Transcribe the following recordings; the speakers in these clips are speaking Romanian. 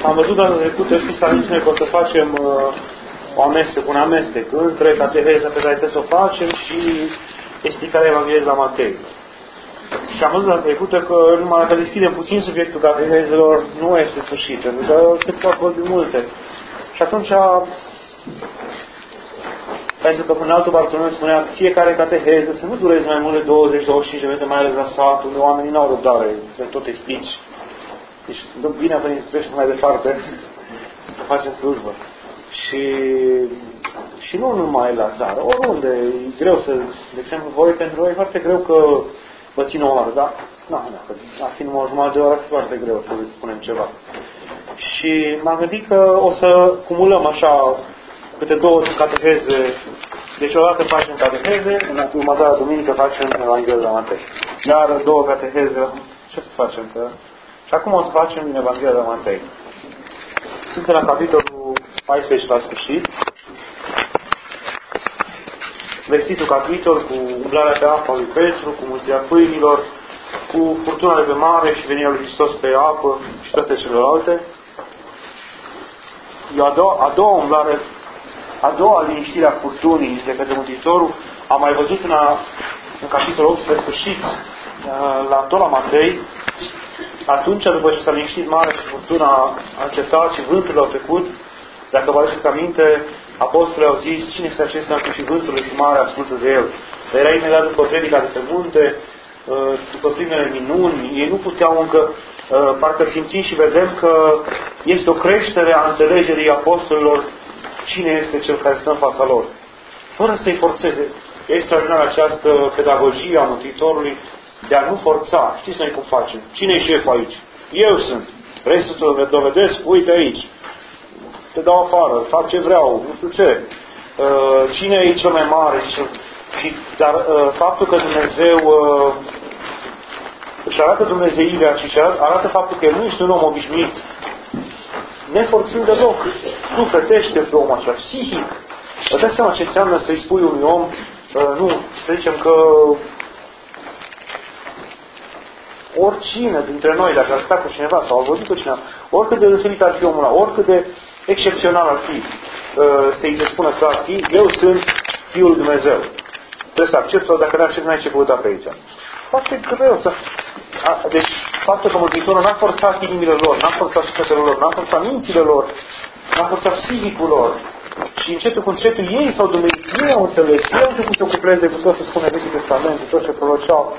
am văzut data trecută, știți că am zis că o să facem un amestec între cateheza pe care trebuie să o facem și explicarea Evangheliei de la Matei. Și am văzut data trecută că numai dacă deschidem puțin subiectul catehezelor, nu este sfârșit, pentru că se pot vorbi multe. Și atunci, pentru că până altul Bartolomeu spunea că fiecare cateheză să nu dureze mai mult de 20-25 de minute, mai ales la sat, unde oamenii n-au răbdare, să tot explici. Deci, bine a venit, treci mai departe, să facem slujbă. Și nu numai la țară, oriunde e greu să, de exemplu, pentru voi e foarte greu că vă țin o oră, da? Nu, ar fi numai o jumătate de oră, ar fi foarte greu să vă spunem ceva. Și m-am gândit că o să cumulăm așa câte două cateheze. Deci odată facem cateheze, în următoarea duminică facem Evanghelia de la Matei. Iar două cateheze, ce să facem? Și acum o să facem din Evanghelia de la Matei. Suntem la capitolul 14 la sfârșit. Vestitul capitol cu umblarea pe apa lui Petru, cu mulțirea pâinilor, cu furtuna de pe mare și venirea lui Hristos pe apă și toate celelalte. A doua liniștire a furtunii de către Mântuitorul am mai văzut în capitolul 8 spre sfârșit, tot la Matei. Atunci, după ce s-a liniștit mare și furtuna a încetat și vânturile au trecut, dacă vă aduceți aminte, apostolii au zis: cine este acesta cu și vânturile și mare ascultă de el. Dar era imediat după predica de pe munte, după primele minuni, ei nu puteau încă, parcă simțim și vedem că este o creștere a înțelegerii apostolilor cine este cel care stă în fața lor. Fără să-i forțeze. E extraordinară această pedagogie a Mântuitorului de a nu forța. Știți noi cum facem? Cine e șeful aici? Eu sunt. Vrei să te dovedesc? Uite aici. Te dau afară. Fac ce vreau. Nu știu ce. Cine e cel mai mare? Dar faptul că Dumnezeu își arată dumnezeirea și își arată faptul că El nu este un om obișnuit, neforțând deloc, sufletește pe omul acela, psihic. Vă dați seama ce înseamnă să-i spui unui om, nu, să zicem că oricine dintre noi, dacă ar sta cu cineva sau ar vorbi cu cineva, oricât de deosebit ar fi omul ăla, oricât de excepțional ar fi, să-i se spună că ar fi, eu sunt Fiul lui Dumnezeu. Trebuie să accept sau dacă nu accept, n-ai ce căuta pe aici. Foarte greu să... Deci, faptul că Mântuitorul n-a forțat inimile lor, n-a forțat sufletele lor, n-a forțat mințile lor, n-a forțat psihicul lor. Și încetul cu încetul ei s-au dumerit, ei au înțeles, ei au început să cupleze cu tot ce spune Vechiul Testament, cu tot ce proroceau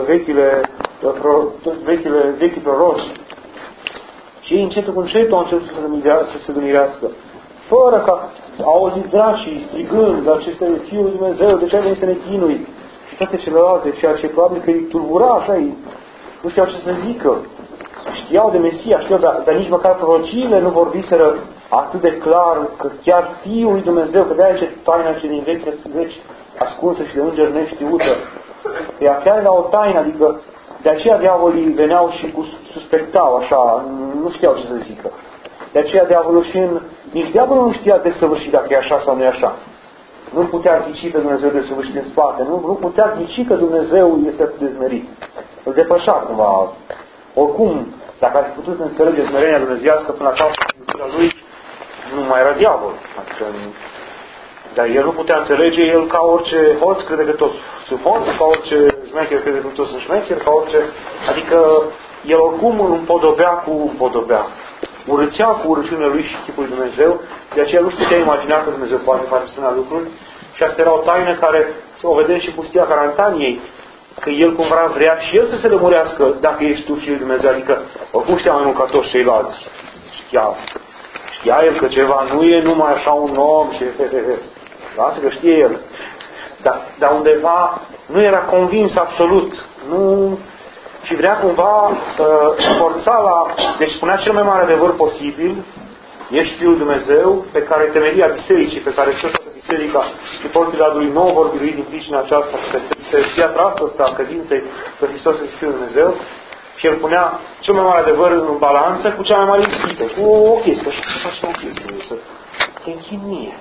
vechii proroci. Și ei încetul cu încetul au început să se dumirească. Fără ca au auzit dracii strigând, dar ce este Fiul lui Dumnezeu, de ce ai venit să ne chinui? Și toate celelalte, ceea ce probabil că îi tulbura așa, nu știau ce să zică. Știau de Mesia, știau, dar nici măcar prorociile nu vorbiseră atât de clar că chiar Fiul lui Dumnezeu, că de-aia ce taina ce din veci ascunsă și de îngeri neștiută. Ea chiar era o taină, adică de aceea diavolii veneau și suspectau așa, nu știau ce să zică. De aceea diavolul nici diavolul nu știa desăvârșit dacă e așa sau nu e așa. Nu putea ghici pe Dumnezeu desăvârșit în spate, nu putea ghici că Dumnezeu este atât de zmerit. Îl depășea cumva. Oricum, dacă ar fi putut să înțelege smerenia dumnezeiască până la capătul lui, nu mai era diavol. Adică, dar el nu putea înțelege, el ca orice hoț crede că toți sunt hoți, ca orice șmecher crede că toți sunt șmecher, ca orice... Adică el oricum împodobea, urâțea cu urăciunile lui și chipul lui Dumnezeu, de aceea nu-și putea imagina că Dumnezeu poate face asemenea lucruri și asta era o taină care o vedem și pustia Carantaniei, că el cumva vrea și el să se lămurească dacă ești tu Fiul lui Dumnezeu, adică oricum știa mai mult ca toți ceilalți. Știa el că ceva nu e numai așa un om și lasă că știe el. Dar undeva nu era convins absolut. Nu... Și vrea cumva forța la... Deci spunea cel mai mare adevăr posibil, ești Fiul Dumnezeu, pe care temelia bisericii, pe care toată biserica și porțile adului nou vor birui din pricina aceasta, pe piatra asta a credinței că Hristos este Fiul Dumnezeu. Și el punea cel mai mare adevăr în balanță cu cea mai mare ispită, cu o chestie. Și să facem o chestie, să te închin mie.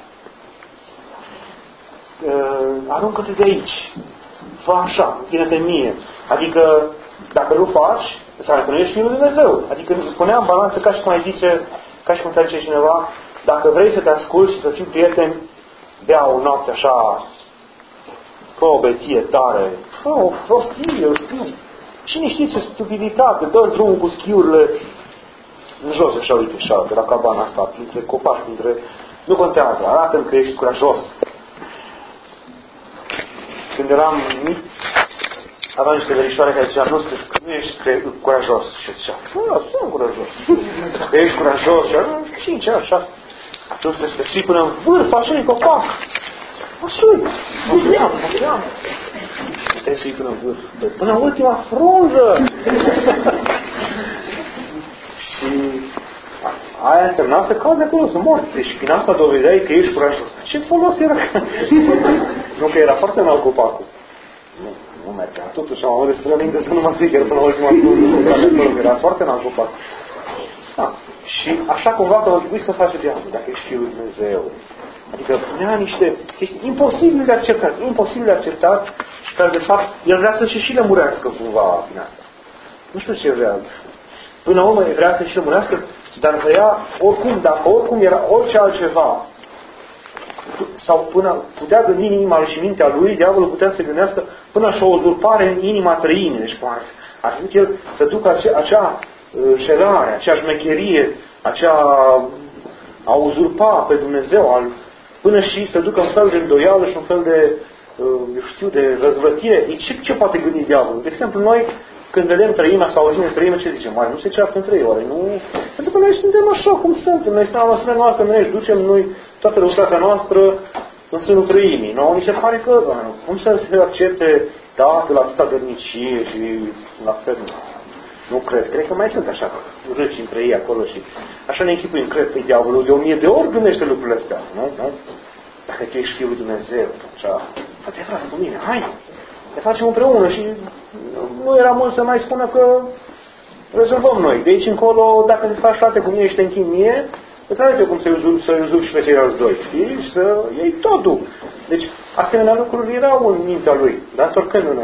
Aruncă-te de aici. Fă așa, închină-te mie. Adică, dacă nu faci, înseamnă că nu ești Fiul lui Dumnezeu. Adică punea în balanță ca și cum ai zice, ca și cum ți-ar zice cineva, dacă vrei să te asculți și să fii prieten, bea o noapte așa, fă o beție tare, fă o prostie, eu știu. Cine știe ce stupiditate, dă drumul cu schiurile în jos, așa, uite, așa, de la cabana asta, printre copaci, printre... Nu contează, arată-mi că ești curajos. Când eram mic, aveam niște verișoare care zicea, nu ești curajos. Și zicea, sunt curajos. Că ești curajos. Și 5 ani, 6. Tu trebuie să te sui până în vârf, așa-i copac. Mă sui. Mă vreau. Trebuie să sui până în vârf. Până în ultima frunză. Și aia însemna să cazi acolo, să morți. Și prin asta dovedeai că ești curajos. Ce folos era? Nu că era foarte înalt copacul. Nu mergea. Totuși am avut destul de minte să nu mă zic chiar până la ultima frunză. Era foarte înalt copacul. Da. Și așa cumva că vă trebuie să face diavolul, dacă ești Fiul lui Dumnezeu. Adică punea niște chestii imposibile de acceptat. Imposibil de acceptat și care de fapt el vrea să și lămurească cumva din asta. Nu știu ce vrea. Până la urmă vrea să și lămurească, dar vrea oricum, dacă oricum era orice altceva, sau până putea gândi în inima lui și mintea lui, diavolul putea să gândească până și o uzurpare în inima trăimii. Deci ar fi el să ducă acea șelare, acea șmecherie, a uzurpa pe Dumnezeu, până și să ducă un fel de îndoială și un fel de, eu știu, de răzvătire. Ce poate gândi diavolul? De exemplu, noi, când vedem trăimea sau auzim de trăime, ce zicem? Oare nu se ceartă între ei? Oare nu? Pentru că noi suntem așa cum suntem. Noi suntem la măsura noastră, noi își ducem noi toată răutatea noastră în sânul trăimii. Nouă ni se pare că, cum să se accepte Tatăl atâta dărnicie și la fel nu cred. Cred că mai sunt așa râci între ei acolo și așa ne închipuim, cred că diavolul de 1000 de ori gândește lucrurile astea. Nu? Dacă tu ești Fiul lui Dumnezeu, atunci, te frate cu mine, hai, ne facem împreună și nu era mult să mai spună că rezolvăm noi. De aici încolo, dacă te faci frate cu mine și te închin mie, îți arăt eu cum să-i uzurpi și pe ceilalți doi, știi? Și să iei totul. Deci, asemenea lucruri erau în mintea lui, dar torcându-ne.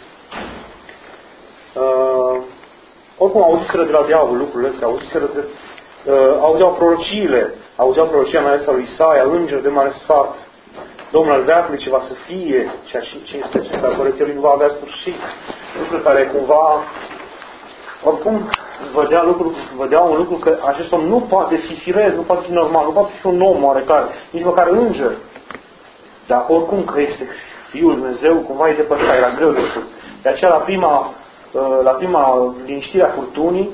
Oricum auziseră de la diavol lucrurile astea, auzeau prorocia mai ales a lui Isaia, înger de mare sfat, Domnul al veacului ce va să fie, ceea ce este acesta, corecției nu va avea sfârșit. Lucruri care cumva, oricum, vedea un lucru că acest om nu poate fi firez, nu poate fi normal, nu poate fi un om oarecare, nici măcar înger. Dar oricum că este Fiul lui Dumnezeu, cumva e depărtat, era greu de spus. De aceea la prima liniștire a furtunii,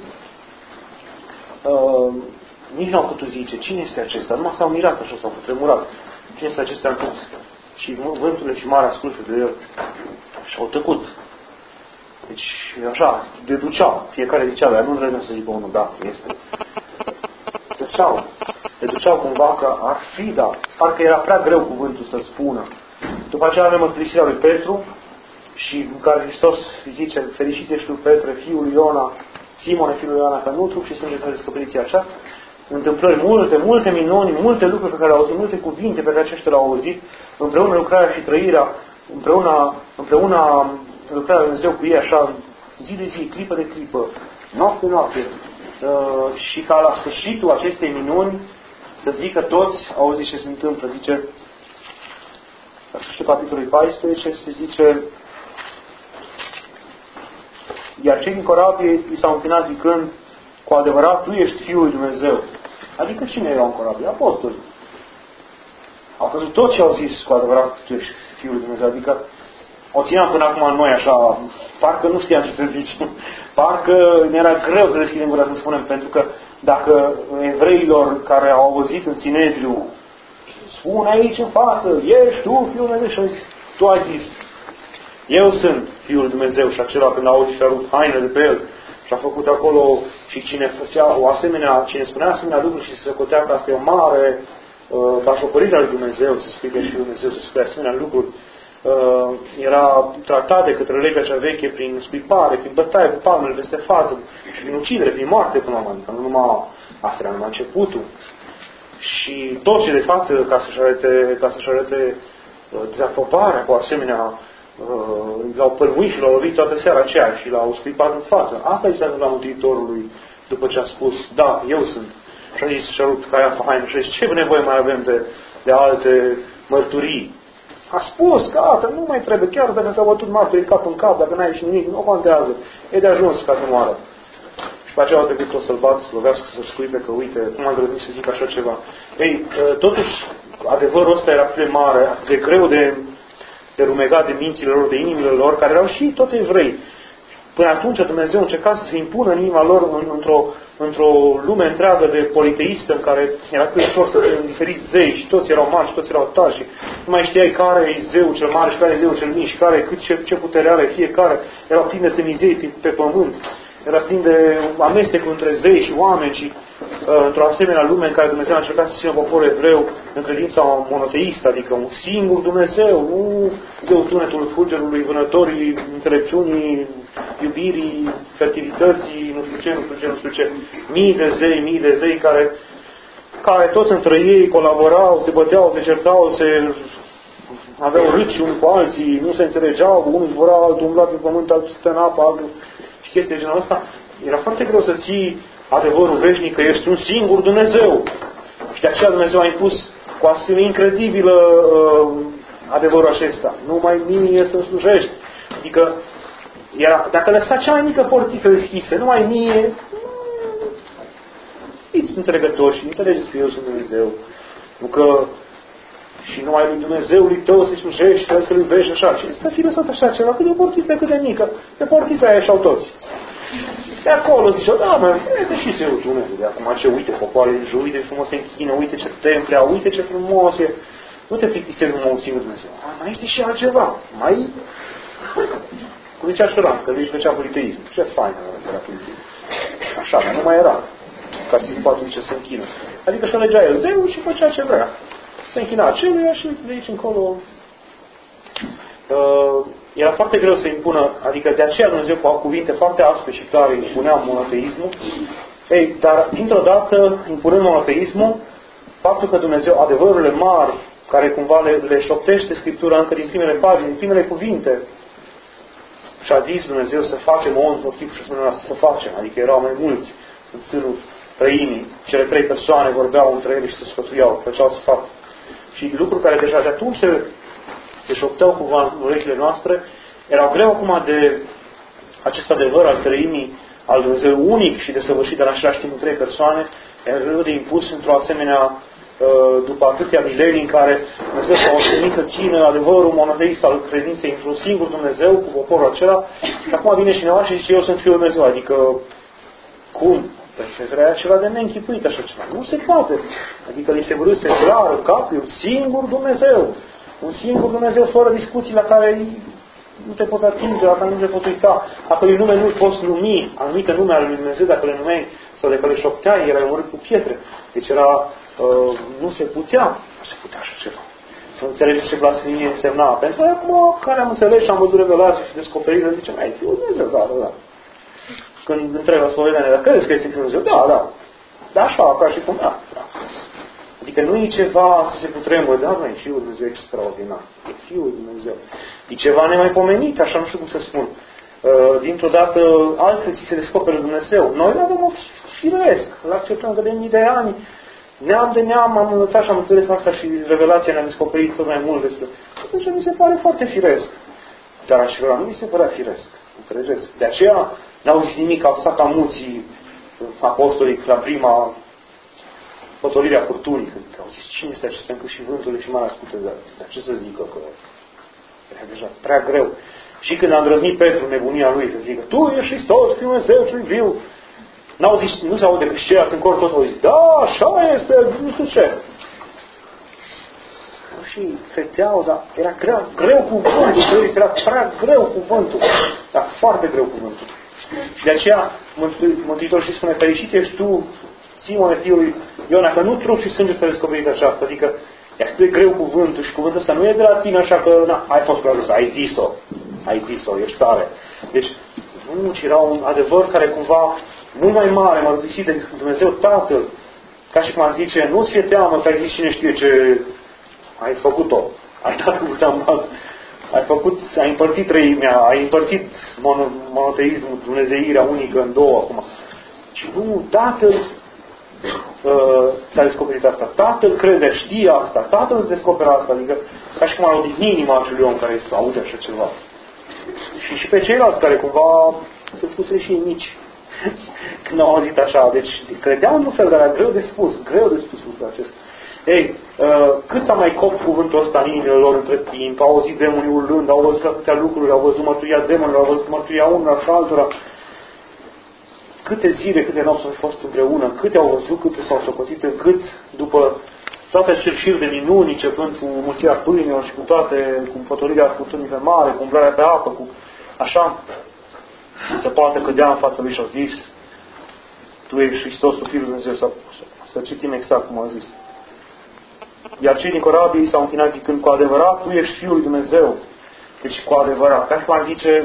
nici nu au putut zice cine este acesta. Numai s-au mirat așa, s-au cutremurat. Cine este acesta încât? Și vânturile și marea ascultă de el. Și au tăcut. Deci, așa, deduceau. Fiecare zicea, dar nu îndrăznea să zică unul, da, este. Deduceau cumva că ar fi, da. Parcă era prea greu cuvântul să spună. După aceea avem mărturisirea lui Petru, și în care Hristos zice, fericit ești tu, Petre, fiul lui Iona, Simone, fiul lui Iona, că nu trup și sânge să descoperiți aceasta. Întâmplări multe minuni, multe lucruri pe care le-au auzit, multe cuvinte pe care aceștia le-au auzit, împreună lucrarea și trăirea, împreună lucrarea lui Dumnezeu cu ei, așa, zi de zi, clipă de clipă, noapte de noapte. Și ca la sfârșitul acestei minuni, să zică toți, auziți ce se întâmplă, zice, la sfârșitul capitolului 14, se zice, iar cei din corabie i s-au închinat zicând, cu adevărat, tu ești Fiul lui Dumnezeu. Adică cine erau în corabie? Apostoli. Au căzut tot ce au zis, cu adevărat, tu ești Fiul lui Dumnezeu. Adică o țineam până acum noi așa, parcă nu știam ce să zicem. Parcă ne era greu să deschidem gura să spunem, pentru că dacă evreilor care au auzit în Sinedriu, spune aici în față, ești tu Fiul lui Dumnezeu, și au zis, tu ai zis, eu sunt Fiul lui Dumnezeu, și acela când a auzit și a rupt hainele de pe el și a făcut acolo și cine spunea asemenea lucruri și se socotea că asta e o mare bașopărire a lui Dumnezeu, să spui că și lui Dumnezeu, să spui asemenea lucruri, era tratat de către legea cea veche prin scuipare, prin bătaie cu palmele peste față și prin ucidere, prin moarte până la urmă, adică nu numai asta era numai începutul. Și toți cei de față, ca să-și arate dezaprobarea cu asemenea, l-au pălmuit și l-au lovit toată seara aceea și l-au scuipat în față. Asta i s-a întâmplat Mântuitorului după ce a spus, da, eu sunt. Și a zis, și-a rupt Caiafa haină și a zis, ce nevoie mai avem de alte mărturii? A spus, gata, nu mai trebuie, chiar dacă s-au bătut martorii cap în cap, dacă n-ai ieșit nimic, nu contează. E de ajuns ca să moară. Și pe aceea au trebuit tot să-l bată, să lovească, să-l scuipe, că uite, cum am grăbit să zic așa ceva. Ei, totuși, adevărul ăsta era atât de mare, atât de greu de rumegat de mințile lor, de inimile lor, care erau și tot evrei. Până atunci Dumnezeu încerca să se impună în inima lor într-o lume întreagă de politeistă, în care era cât ușor să fie diferiți zei și toți erau mari și toți erau tari și nu mai știai care e zeul cel mare și care e zeul cel mic și care, ce putere are fiecare. Erau plini de semizei pe pământ. Era plin de amestec între zei și oameni și într-o asemenea lume în care Dumnezeu a încercat să țină poporul evreu în credința monoteistă, adică un singur Dumnezeu, nu zeul tunetul fulgerului, vânătorii, înțelepciunii, iubirii, fertilității, nu știu ce, mii de zei care toți între ei colaborau, se băteau, se certau, se aveau râci unii cu alții, nu se înțelegeau, unul zbura, altul umbla pe pământ, altul stă în apă, altul și chestii de genul ăsta. Era foarte greu să ții adevărul veșnic că ești un singur Dumnezeu. Și de aceea Dumnezeu a impus cu astfel incredibilă adevărul acesta. Numai mie să slujești. Adică, dacă lăsa cea mai mică portiță deschisă, numai mie, fiți înțelegători și înțelegeți că eu sunt Dumnezeu. Nu că și numai lui Dumnezeului tău să-i slujești, trebuie să-L iubești așa. Și să fii lăsat așa ceva, cât de o portiță, cât de mică. Pe portița aia ieșau toți. De acolo ziceau, da, mă, este și zeul Dumnezeu. De acum ce, uite, popoarele din jur, uite ce frumos se închină, uite ce temple au, uite ce frumos e. Nu te plictisești numai un singur Dumnezeu. Mai este și altceva. Cum zicea Șuran, că nu-i plăcea politeism. Ce faină era politeism. Așa, dar nu mai era. Ca să zic ce se închină. Adică și alegea el zeul și făcea ce vrea. Se închina aceluia și de aici încolo era foarte greu să impună, adică de aceea Dumnezeu cu cuvinte foarte aspre și clare impunea monoteismul. Ei, dar dintr-o dată, impunând monoteismul, faptul că Dumnezeu, adevărurile mari, care cumva le șoptește Scriptura încă din primele pagini, din primele cuvinte, și a zis Dumnezeu să facem om, tipul și spunea să facem, adică erau mai mulți în sânul trăimii, cele trei persoane vorbeau între ele și se sfătuiau, făceau să facă. Și lucruri care deja de atunci se șopteau cumva în urechile noastre, erau greu acum de acest adevăr al trăimii, al Dumnezeu unic și desăvârșit în același timp în trei persoane, era greu de impus într-o asemenea, după atâtea milenii în care Dumnezeu s-a ostenit să țină adevărul monoteist al credinței într-un singur Dumnezeu cu poporul acela, și acum vine cineva și zice, eu sunt Fiul Dumnezeu, adică cum? Era ceva de neînchipuit așa ceva. Nu se poate. Adică li se vârâse clar în cap, un singur Dumnezeu. Un singur Dumnezeu fără discuții la care nu te poți atinge, la care nu te poți uita. A cărui nume nu-l poți numi, anumite nume ale lui Dumnezeu, dacă le numeai sau dacă le șopteai, era omorât cu pietre. Deci era, nu se putea așa ceva. Nu înțelegi ce blasfemie însemna. Pentru că acum, care am înțeles și am văzut revelații și descoperire, zicem, ai Fiul Dumnezeu, da. Când întreb la spovedanie, dar credeți că este Fiul Dumnezeu? Da. Dar așa, ca și cum, da. Adică nu e ceva să se putremură, da, nu e Fiul Dumnezeu extraordinar. E Fiul Dumnezeu. E ceva nemaipomenit, așa nu știu cum să spun. Dintr-o dată, altfel ți se descoperă Dumnezeu. Noi nu avem o firesc, îl acceptăm de mii de ani. Neam de neam am învățat și am înțeles asta și revelația ne-a descoperit tot mai mult despre. Deci mi se pare foarte firesc. Dar așa nu mi se părea firesc. Înțelegeți? De aceea n-au zis nimic, au stat ca mulți apostolii la prima potolire a furtunii. Când au zis, cine este acesta încât și vântul și m-a ascultă, dar ce să zică că era deja prea greu. Și când a îndrăznit Petru nebunia lui să zică, tu ești Hristos, Fiul Dumnezeu cel viu, n-au zis, nu se aude că și ceilalți în cor toți au zis, da, așa este, nu știu ce. Și credeau, dar era greu cuvântul, era prea greu cuvântul, dar foarte greu cuvântul. Și de aceea Mântuitorul și spune, fericit ești tu, Simone, fiul lui Iona, că nu trup și sânge ți-a descoperit aceasta. Adică e atât de greu cuvântul și cuvântul ăsta nu e de la tine așa că ai fost prea jos, ai zis-o, ești tare. Deci, nu, ci era un adevăr care cumva mult mai mare, mărturisit de Dumnezeu Tatăl. Ca și cum ar zice, nu-ți fie teamă că ai zis cine știe ce ai făcut-o. Ai dat cuvântul, ai împărțit treimea, ai împărțit monoteismul, dumnezeirea unică în două acum. Și nu, Tatăl ți-a descoperit asta. Tatăl crede, știe asta, Tatăl îți descoperă asta, adică ca și cum ar odihni inima acelui om care să aude așa ceva. Și pe ceilalți care cumva se spuse și ei mici când au auzit așa. Deci credeau în un fel, dar era greu de spus lucrul acesta. Ei, cât s-a mai copt cuvântul ăsta în inimile lor între timp, au auzit demonii urlând, au văzut atâtea lucruri, au văzut mărturia demonilor, au văzut mărturia unora și altora. Câte zile, câte nopți au fost împreună, câte au văzut, câte s-au socotit, încât după toate acele șir de minuni, începând cu mulțirea pâinilor și cu toate, cu potolirea furtunii pe mare, cu umblarea pe apă, cu așa, se poate cădea în fața lui și au zis: Tu ești Hristosul, Fiul lui Dumnezeu, să citim exact cum a zis. Iar cei din corabie s-au închinat zicând: Cu adevărat, Tu ești Fiul lui Dumnezeu. Deci cu adevărat. Ca și cum ar zice,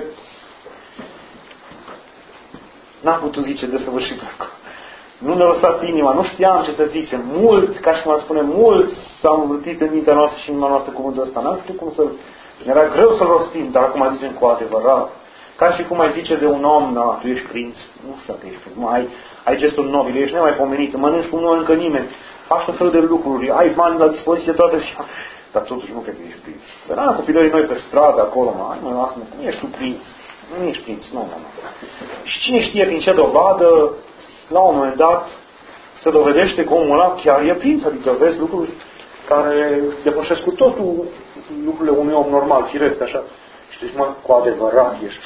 n-am putut zice desăvârșit. Nu ne-a lăsat inima, nu știam ce să zicem. Mult, ca și cum ar spune, mult s-au învârtit în mintea noastră și în inima noastră cuvântul ăsta. N-am știut cum să-l... Era greu să-l rostim, dar acum zicem cu adevărat. Ca și cum ai zice de un om: Na, tu ești prinț. Nu știu dacă ești prinț. Ai gestul nobil, ești nemaipomenit, mănânci cum nu mănâncă nimeni. Faci tot felul de lucruri, ai bani la dispoziție toate și... Dar totuși nu cred că ești prinț. Dar copilării noi pe stradă, acolo, nu ești tu prinț. Nu ești prinț, nu. Și cine știe prin ce dovadă, la un moment dat, se dovedește că omul ăla chiar e prinț. Adică vezi lucruri care depășesc cu totul lucrurile unui om normal, firesc, așa. Și deci, cu adevărat ești.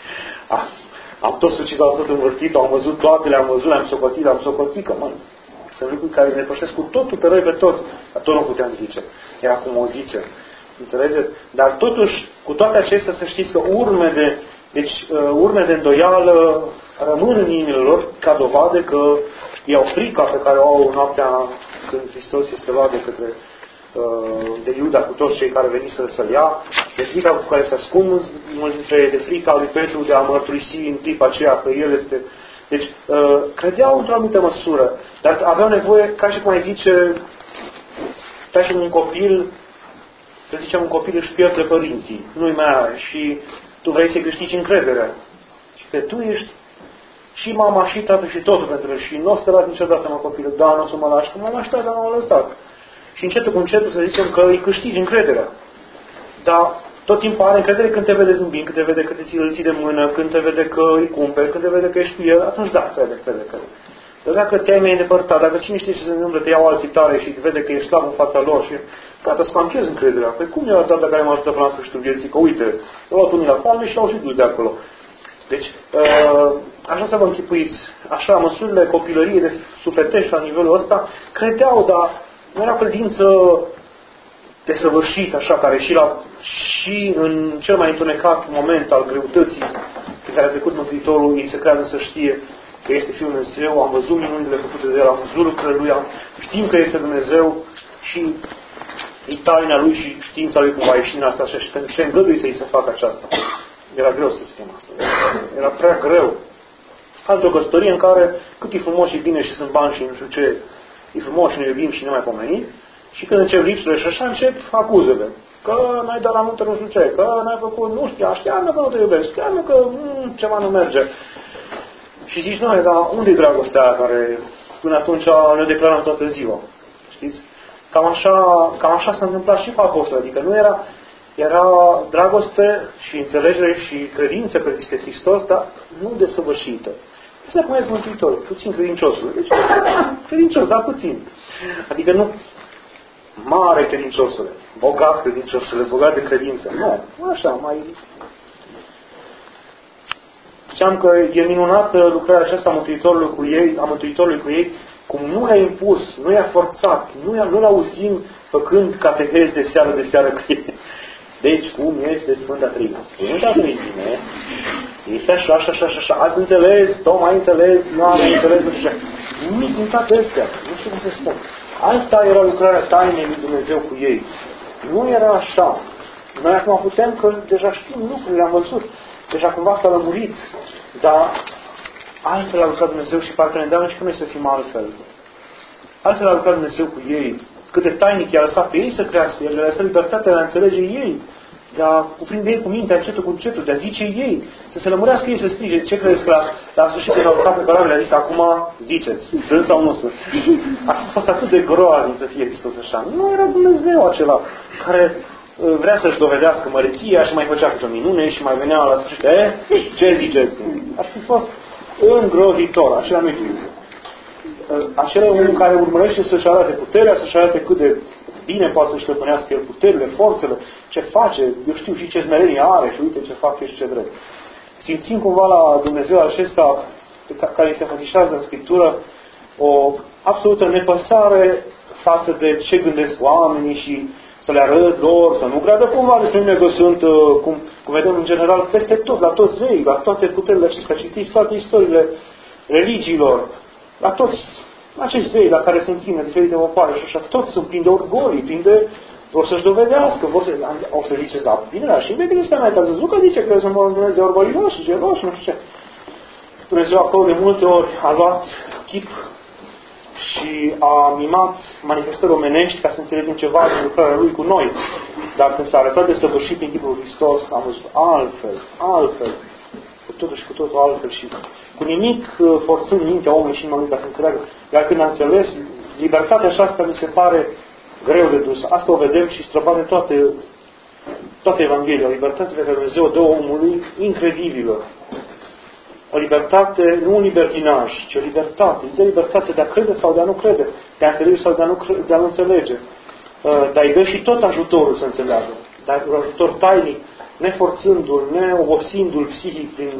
Am tot sucit, am tot învârtit, am văzut toate, le-am văzut, le-am socotit, că, sunt lucruri care ne depășesc cu totul pe noi pe toți. Dar tot nu puteam zice. Era cum o zice. Înțelegeți? Dar totuși, cu toate acestea, să știți că urme de îndoială rămân în inimile lor ca dovadă că iau frica pe care o au noaptea când Hristos este luat de către de Iuda cu toți cei care veniseră să-l ia, de frica cu care se ascund mulți dintre ei, de frica lui Petru de a mărturisi în clipa aceea că el este... Deci, credeau într-o anumită măsură, dar aveau nevoie, ca și cum ai zice, ca și un copil, să zicem, un copil își pierde părinții, nu-i mai are și tu vrei să-i câștigi încrederea. Și că tu ești și mama și tată și totul pentru el și nu o să te lași niciodată, mă, copilul, da, nu o să mă lași, că mă lași tata, m-a lăsat. Și încetul cu încetul să zicem că îi câștigi încrederea. Dar tot timpul are încredere când te vede zâmbind, când te vede că îl ții de mână, când te vede că îi cumperi, când te vede că ești cu el, atunci da, crede. Dar dacă te-ai mai îndepărtat, dacă cine știe ce se întâmplă, te iau alții tare și vede că ești slab în fața lor și gata, să cam pierzi încrederea. Păi cum e tata care mă ajută până la sfârșitul vieții? Că uite, eu luat unii la palme și l-au și dus de acolo. Deci, așa să vă închipuiți, așa, măsurile copilăriei de sufletești la nivelul ăsta, credeau, dar nu era credință desăvârșită, așa, care și în cel mai întunecat moment al greutății pe care a trecut Mântuitorul, ei se creadă să știe că este Fiul Dumnezeu, am văzut minunile făcute de El, am văzut lucrurile Lui, știm că este Dumnezeu și e taina Lui și știința Lui cum va ieși în asta așa și pentru ce îngădui să-i se facă aceasta. Era greu să spunem asta. Era prea greu. Într-o căsătorie în care cât e frumos și bine și sunt bani și nu știu ce, e frumos și ne iubim și ne mai pomenit, și când încep lipsurile și așa, încep acuzele. Că n-ai dat la munte nu știu ce, că n-ai făcut, nu știam că nu te iubesc, știam că ceva nu merge. Și zici, noi, dar unde-i dragostea aia care până atunci ne declaram toată ziua? Știți? Cam așa s-a întâmplat și cu apostolul. Adică nu era dragoste și înțelegere și credință că este Hristos, dar nu desăvârșită. Să cum ești Mântuitorul, puțin credinciosul. Deci, credincios, dar puțin. Adică nu mare credinciosule, bogat credinciosule, bogat de credință. Nu, așa, mai... Ziceam că e minunată lucrarea aceasta a Mântuitorului cu ei, cum nu le-a impus, nu i-a forțat, nu-l auzim făcând catehezi de seară cu ei. Deci, cum este Sfânta Treime? Sfânta Treime este așa, ați înțeles, tocmai înțeles, nu am înțeles, nu știu ce. Nimic din toate astea, nu știu cum să spun. Alta era lucrarea tainei lui Dumnezeu cu ei. Nu era așa. Noi acum putem că deja știm lucrurile, le-am văzut. Deja cumva s-a lămurit. Dar altfel a lucrat Dumnezeu și parcă ne dă și că noi să fim altfel. Altfel a lucrat Dumnezeu cu ei. Cât de tainic i-a lăsat pe ei să crească, le-a lăsat libertatea de a înțelege ei de a cuprinde ei cu mintea încetul cu încetul, de a zice ei, să se lămurească ei, să strige. Ce credeți că la sfârșit când au urcat pe cărare le-a zis, acum ziceți, sunt sau nu sunt? A fost atât de groaznic să fie Hristos așa. Nu era Dumnezeu acela care vrea să-și dovedească măreția și mai făcea câte o minune și mai venea la sfârșit, ce ziceți? Ar fi fost îngrozitor, acela nu-i Dumnezeu. Acela e unul care urmărește să-și arate puterea, să-și arate cât de bine poate să-și stăpânească el puterile, forțele, ce face, eu știu și ce smerenie are și uite ce fac eu și ce drept. Simțim cumva la Dumnezeu acesta care se înfățișează în Scriptură o absolută nepăsare față de ce gândesc oamenii și să le arăt lor, să nu creadă cumva despre mine că sunt, cum vedem în general, peste tot, la toți zei, la toate puterile acestea, citiți toate istoriile religiilor, la toți acești zei la care se închină diferite popoare și așa, toți sunt plini de orgolii, plini de... vor să-și dovedească, o să ziceți, da, bine, dar și în Biblie mai ați văzut că zice că sunt Dumnezeu orgolios și gelos și nu știu ce. Dumnezeu acolo de multe ori a luat chip și a mimat manifestări omenești ca să înțelegem ceva din lucrarea Lui cu noi. Dar când s-a arătat de săvârșit prin chipul lui Hristos, am văzut altfel, cu totul și cu totul altfel și cu nimic forțând mintea omului și inima lui ca să înțeleagă. Iar când am înțeles, libertatea aceasta mi se pare greu de dus. Asta o vedem și străbate toate Evanghelia. O libertate pe care Dumnezeu o dă omului incredibilă. O libertate, nu un libertinaj, ci o libertate. Îi dă libertate de a crede sau de a nu crede, de a înțelege sau de a nu înțelege. Dar îi dă și tot ajutorul să înțeleagă. Dar un ajutor tainic, neforțându-l, neobosindu-l psihic prin...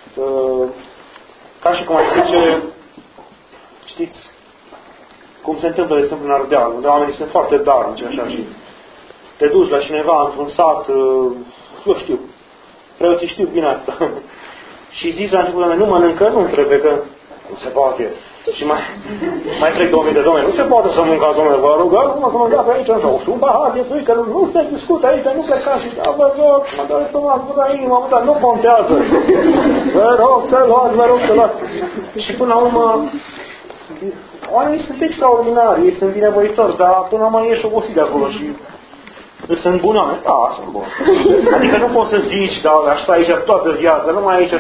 ca și cum ar zice, știți, cum se întâmplă, de exemplu, în Ardeal, unde oamenii sunt foarte darnici, așa, și te duci la cineva într-un sat, eu știu, preoții știu bine asta, și zici la început, nu mănâncă, nu trebuie, că nu se poate. Și mai trec 2000 de domeni, nu se poate să mâncați, domnule, vă rog, cum să mâncați aici, așa, și un pahar de țuică, nu se discută aici, nu plecați și, da, vă rog, mă dă stomac, vă dă inima, dar nu contează. Vă rog să luați. Și până la urmă, oamenii sunt extraordinari, ei sunt binevoitori, dar până la urmă ești obosit de acolo și sunt buni oameni. Da, sunt buni. Adică nu poți să zici, da, așa aici toată viața, numai aici.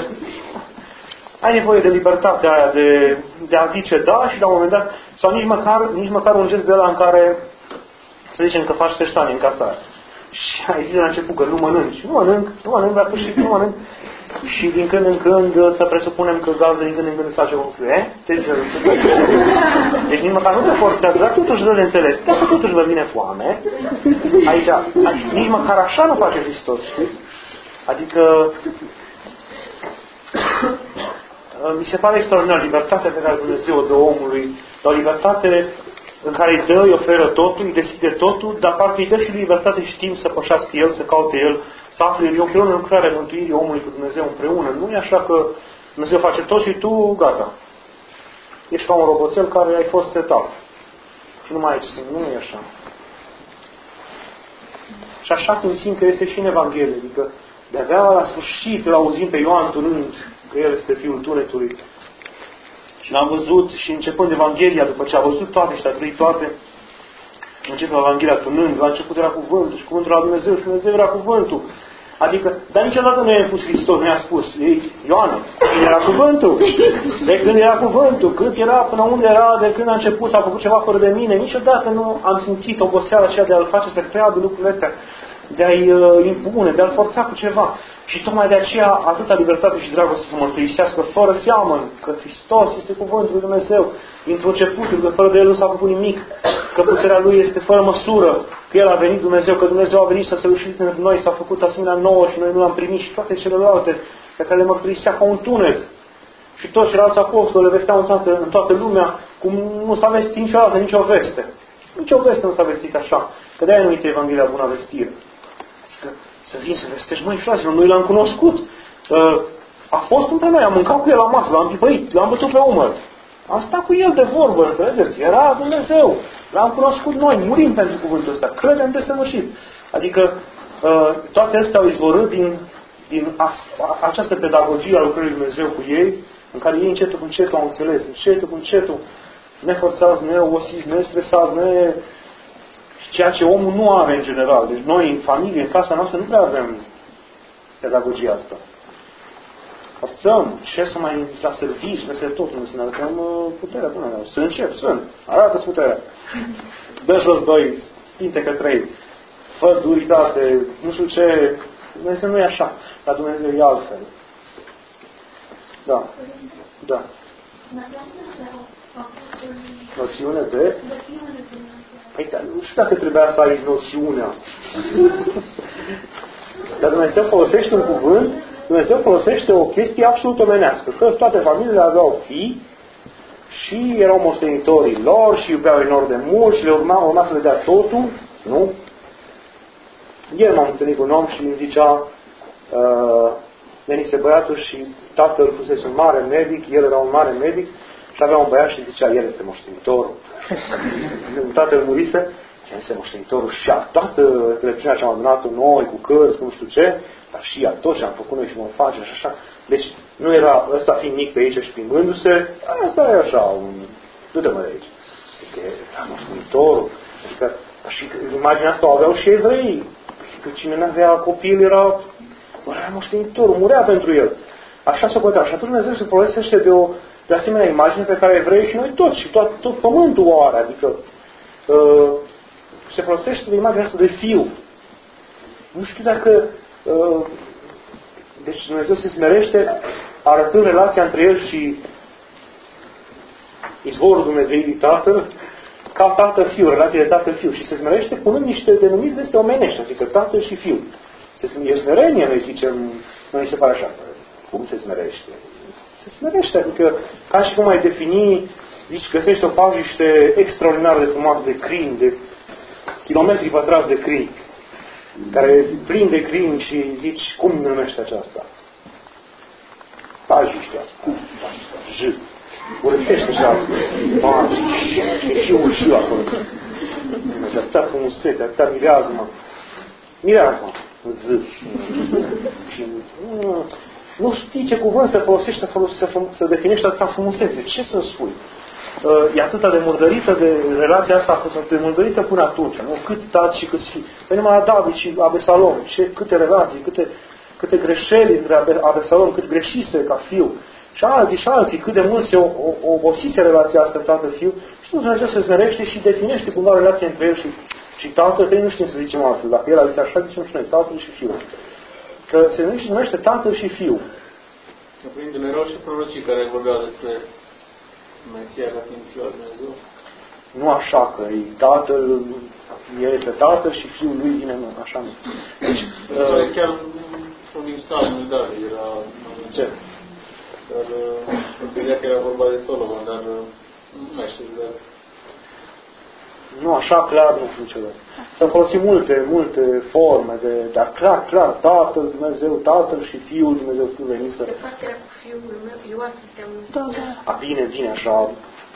Ai nevoie de libertatea aia de a zice da și la un moment dat, sau nici măcar un gest de ăla în care, să zicem că faci peștane în casa aia. Și ai zis la început că nu mănânci. Nu mănânc, dar pur și simplu nu mănânc. Și din când în când să presupunem că gazdă din când în când îți face un lucru. Deci nici măcar nu te forțează, dar totuși vă înțeles. Dacă totuși vă vine foame, aici, nici măcar așa nu face Hristos, știți? Adică mi se pare extraordinar libertatea pe care Dumnezeu o dă omului, o libertate în care îi dă, îi oferă totul, îi deschide totul, dar parcă îi dă și libertate și timp să pășească el, să caute el, să afle el împreună în lucrarea mântuirii omului cu Dumnezeu împreună. Nu e așa că Dumnezeu face tot și tu, gata. Ești ca un roboțel care ai fost setat. Și nu mai ai ce să... Nu e așa. Și așa simțim că este și în Evanghelie. Adică de-abia la sfârșit îl auzim pe Ioan tunând că el este Fiul Tunetului. Și l-am văzut și începând Evanghelia, după ce a văzut toate și a trăit toate, începe Evanghelia tunând, la început era cuvântul și cuvântul era Dumnezeu și Dumnezeu era cuvântul. Adică, dar niciodată nu i-a spus Hristos, nu i-a spus, Ioane, când era cuvântul, de când era cuvântul, cât era, până unde era, de când a început, s-a făcut ceva fără de mine, niciodată nu am simțit oboseala aceea de a-l face să creadă lucrurile astea, de a-i impune, de a-l forța cu ceva. Și tocmai de aceea atâta libertate și dragoste să mărturisească fără seamăn că Hristos este cuvântul lui Dumnezeu, într-un începutul, că fără de El nu s-a făcut nimic, că puterea Lui este fără măsură, că El a venit Dumnezeu, că Dumnezeu a venit să se ușit în noi, s-a făcut asemenea nouă și noi nu l-am primit și toate celelalte pe care le mărturisea ca un tunet. Și toți ceilalți apostoli le vesteau în toată lumea, cum nu s-a vestit niciodată nicio veste. Nicio veste nu s-a vestit așa, că de-aia nu uite Evanghelia Bună Vestire. Să vin să vestești, măi fraților, noi l-am cunoscut. A fost între noi, am mâncat cu el la masă, l-am pipăit, l-am bătut pe umăr. Am stat cu el de vorbă, înțelegeți? Era Dumnezeu. L-am cunoscut noi, murim pentru cuvântul ăsta, credem desăvârșit. Adică toate astea au izvorât din această pedagogie a lucrării lui Dumnezeu cu ei, în care ei încetul cu încetul au înțeles, încetul cu încetul, neforțați, neobosiți, nestresați, Și ceea ce omul nu are în general. Deci noi, în familie, în casa noastră, nu prea avem pedagogia asta. Forțăm, ce să mai la servici, peste tot, unde să ne arătăm puterea bună. Să încep, sunt. Arată-ți puterea. Dă jos 2, spinte-că 3. Fă duritate, nu știu ce. Dumnezeu nu e așa, dar Dumnezeu e altfel. Da. Da. Noțiune de... Păi, nu știu dacă trebuia să ai noțiunea asta. Dar Dumnezeu folosește un cuvânt, Dumnezeu folosește o chestie absolut omenească. Că toate familiile aveau fii și erau moștenitorii lor și iubeau enorm de mult și le urma să le dea totul. Nu? Ieri m-am întâlnit cu un om și îmi zicea venise băiatul și tatăl fusese un mare medic, el era un mare medic și avea un băiat și zicea, el este moștenitorul. Tatăl murise și el este moștenitorul și a toată înțelepciunea ce am adunat-o noi, cu cărți, cu nu știu ce, dar și a tot ce am făcut noi și vom face și așa. Deci nu era ăsta fiind mic pe aici și plimbându-se, asta e așa, du-te mă de aici. Adică era moștenitorul. Adică, și imaginea asta o aveau și evreii. Că cine n-avea copil era moștenitorul, murea pentru el. Așa se putea. Și atunci Dumnezeu se folosește de asemenea imagine pe care evreii și noi toți, și tot pământul o are. Adică se folosește de imaginea asta de fiu. Nu știu dacă deci Dumnezeu se smerește arătând relația între el și izvorul Dumnezeirii Tatăl ca tată-fiu, relația de tată-fiu. Și se smerește punând niște denumiri de omenești, adică tată și fiu. E smerenie, noi zicem, noi se pare așa. Cum se smerește? Se smerește, adică ca și cum ai defini, zici, găsești o pajiște extraordinar de frumoasă de crin, de kilometri pătrați de crin, care e plin de crin și zici, cum numește aceasta? Pajiștea. J. Urătește așa, și fiul și acolo. Atâta frumusețe, atâta mireazmă. Mireazmă. Z. Nu știi ce cuvânt să folosești să definești atâta frumusețe. Ce să spui? E atâta de murdărită de relația asta, a fost atât de murdărită până atunci. Nu? Câți tați și câți fii. Păi numai David și Abesalom. Câte relații, câte greșeli între Abesalom, cât greșise ca fiu. Și alții, cât de mult se obosise relația asta tată-fiu. Și tu Dumnezeu se smerește și definește cumva relația între el și tatăl, că nu știm să zicem altfel. Dacă el a zis așa, zicem și noi, tatăl și fiul. Că se numește tatăl și fiul. Părintele, erau și prorocii care vorbeau despre Mesia ca fiind Fiul al Dumnezeu. Nu așa, că e tatăl, el este tatăl și fiul lui vine, nu, așa nu. Deci, chiar un din psalmul, da, era... Ce? Dar credea că era vorba de Solomon, dar nu mai știu, dar... Nu, așa clar nu știu niciodată. S-au folosit multe forme, dar clar, Tatăl Dumnezeu, Tatăl și Fiul Dumnezeu, Fiul venit să... De fapt era cu Fiul meu, Ioan înseamnă... Da. Bine, așa.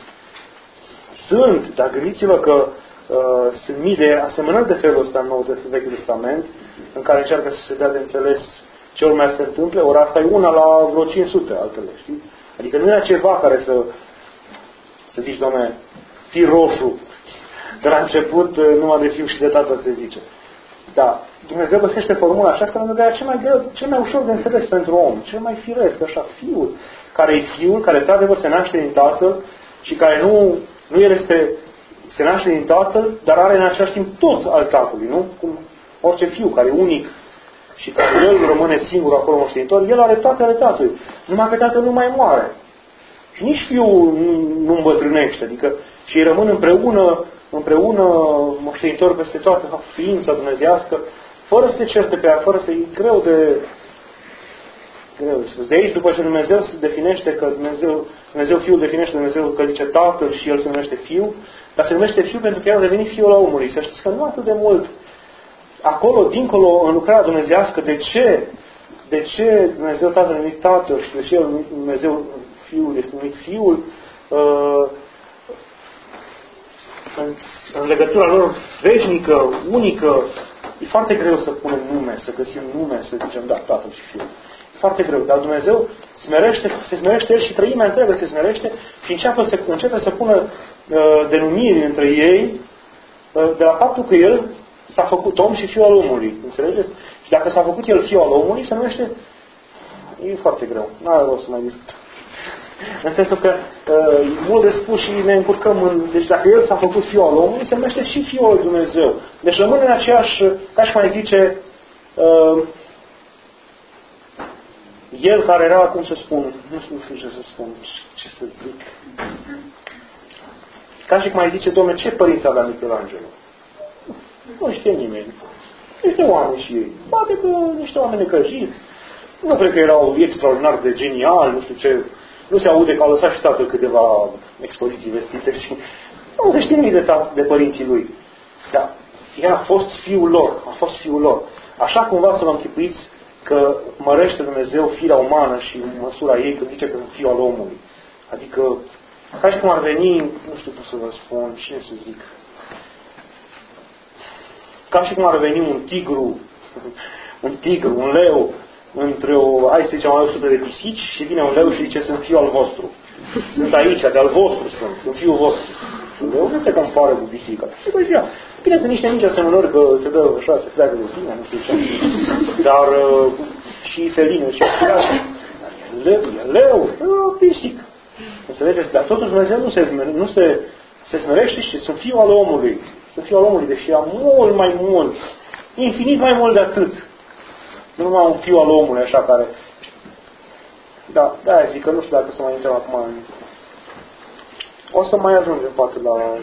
Sunt, dar gândiți-vă că sunt mii de asemănări de felul ăsta în Noul Vechiul Testament, în care încearcă să se dea de înțeles ce urmează să se întâmple, ori asta e una la vreo 500 altele, știi? Adică nu era ceva care să zici, Doamne, fii roșu, de la început numai de fiu și de tată se zice. Da, Dumnezeu găsește formula aceasta pentru că era cel mai ușor de înțeles pentru om, cel mai firesc, așa, fiul, care e fiul, care într-adevăr se naște din tatăl și care nu el este, se naște din tatăl, dar are în același timp tot al tatălui, nu? Cum orice fiu care e unic și care el rămâne singur acolo moștenitor, el are toate ale tatălui. Numai că tatăl nu mai moare. Și nici fiul nu îmbătrânește, adică și ei rămân împreună moștenitor peste toată ființa dumnezeiască, fără să se certe pe ea, fără să-i greu de spus. De aici, după ce Dumnezeu se definește că Dumnezeu Fiul definește Dumnezeu că zice Tatăl și El se numește Fiu, dar se numește Fiu pentru că El a devenit Fiul omului. Să știți că nu atât de mult acolo, dincolo, în lucrarea dumnezeiască, de ce Dumnezeu Tatăl a numit Tatăl și de ce Dumnezeu Fiul este numit Fiul, în legătura lor veșnică, unică, e foarte greu să punem nume, să găsim nume, să zicem, da, Tatăl și Fiul. E foarte greu, dar Dumnezeu se smerește El și trăimea întreagă se smerește și începe să pună denumiri între ei de la faptul că el s-a făcut om și fiul al omului. Înțelegeți? Și dacă s-a făcut el fiul al omului, se numește... E foarte greu. N-are rost să mai discut. În sensul că e mult de spus și ne încurcăm în... Deci dacă el s-a făcut fiul al omului, se numește și fiul al Dumnezeu. Deci rămâne în aceeași... Ca și mai zice... el care era, cum să spun... Nu știu ce să spun. Ce să zic... Ca și cum mai zice, Dom'le, ce părinți avea Michelangelo? Nu știe nimeni. Niște oameni și ei. Poate că niște oameni necăjiți. Nu cred că erau extraordinar de geniali, nu știu ce. Nu se aude că au lăsat și tatăl câteva expoziții vestite și nu se știe nimic de părinții lui. Dar el a fost fiul lor. A fost fiul lor. Așa cumva să vă închipuiți că mărește Dumnezeu firea umană și în măsura ei când zice că e fiul al omului. Adică, ca și cum ar veni, nu știu cum să vă spun, cine să zic, ca și cum ar veni un tigru, un leu, hai să zicem, 100 de pisici și vine un leu și zice, sunt fiul al vostru. Sunt aici, de al vostru sunt fiul vostru. Leu nu se compară cu pisica. Bine, sunt niște mici asemănări că se dă așa, se pleacă de tine, nu știu ce. Dar și feline și leu, pisic. Înțelegeți? Dar totuși Dumnezeu nu se smerește și sunt fiul al omului. Sunt fiul al omului, deși era mult mai mult, infinit mai mult de atât. Nu numai un fiu al omului, așa, care... Da, de-aia zic că nu știu dacă să mai intrăm acum în... O să mai ajungem, poate,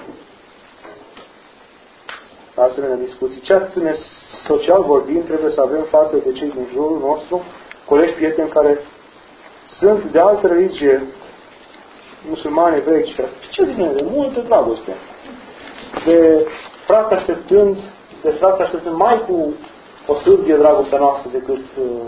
la asemenea discuții. Ce atitudine social vorbind trebuie să avem față de cei din jurul nostru, colegi, prieteni care sunt de altă religie, musulmani, evrei, etc. Ce zice? De multă dragoste. De frate așteptând mai cu o sârbie dragostea noastră decât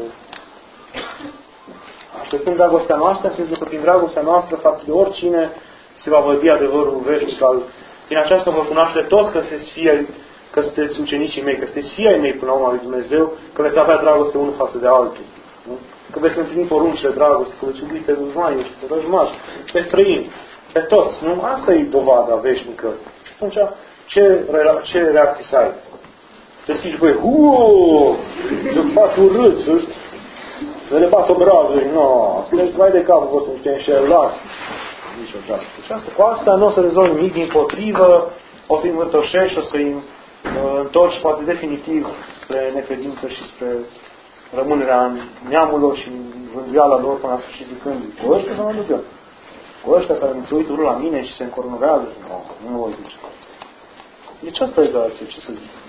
așteptând dragostea noastră, în sensul că prin dragostea noastră față de oricine se va vorbi adevărul veșnic prin aceasta vă cunoaște toți că sunteți ucenicii mei, că sunteți fii ai mei până la urmă lui Dumnezeu, că veți avea dragoste unul față de altul. Nu? Că veți împlini poruncile dragoste, că veți iubi pe dușmani, pe răjmași, pe străini, pe toți. Nu? Asta e dovada veșnică. Și atunci, ce reacții să ai? Să zici, băi, să faci urât, să le bați obrazul, să le vai de capul vostru, niște înșelați. Niciodată. Și asta, cu asta nu o să rezolvi nimic, dimpotrivă, o să-i învârtoșești, o să-i întorci, poate definitiv, spre necredință și spre rămânerea în neamul lor și în vânduiala lor până la sfârșit zicând, cu ăștia să mă duc eu. Cu ăștia care se uită urât la mine și se încornurează, nu voi zice. Deci asta e de ce să zic.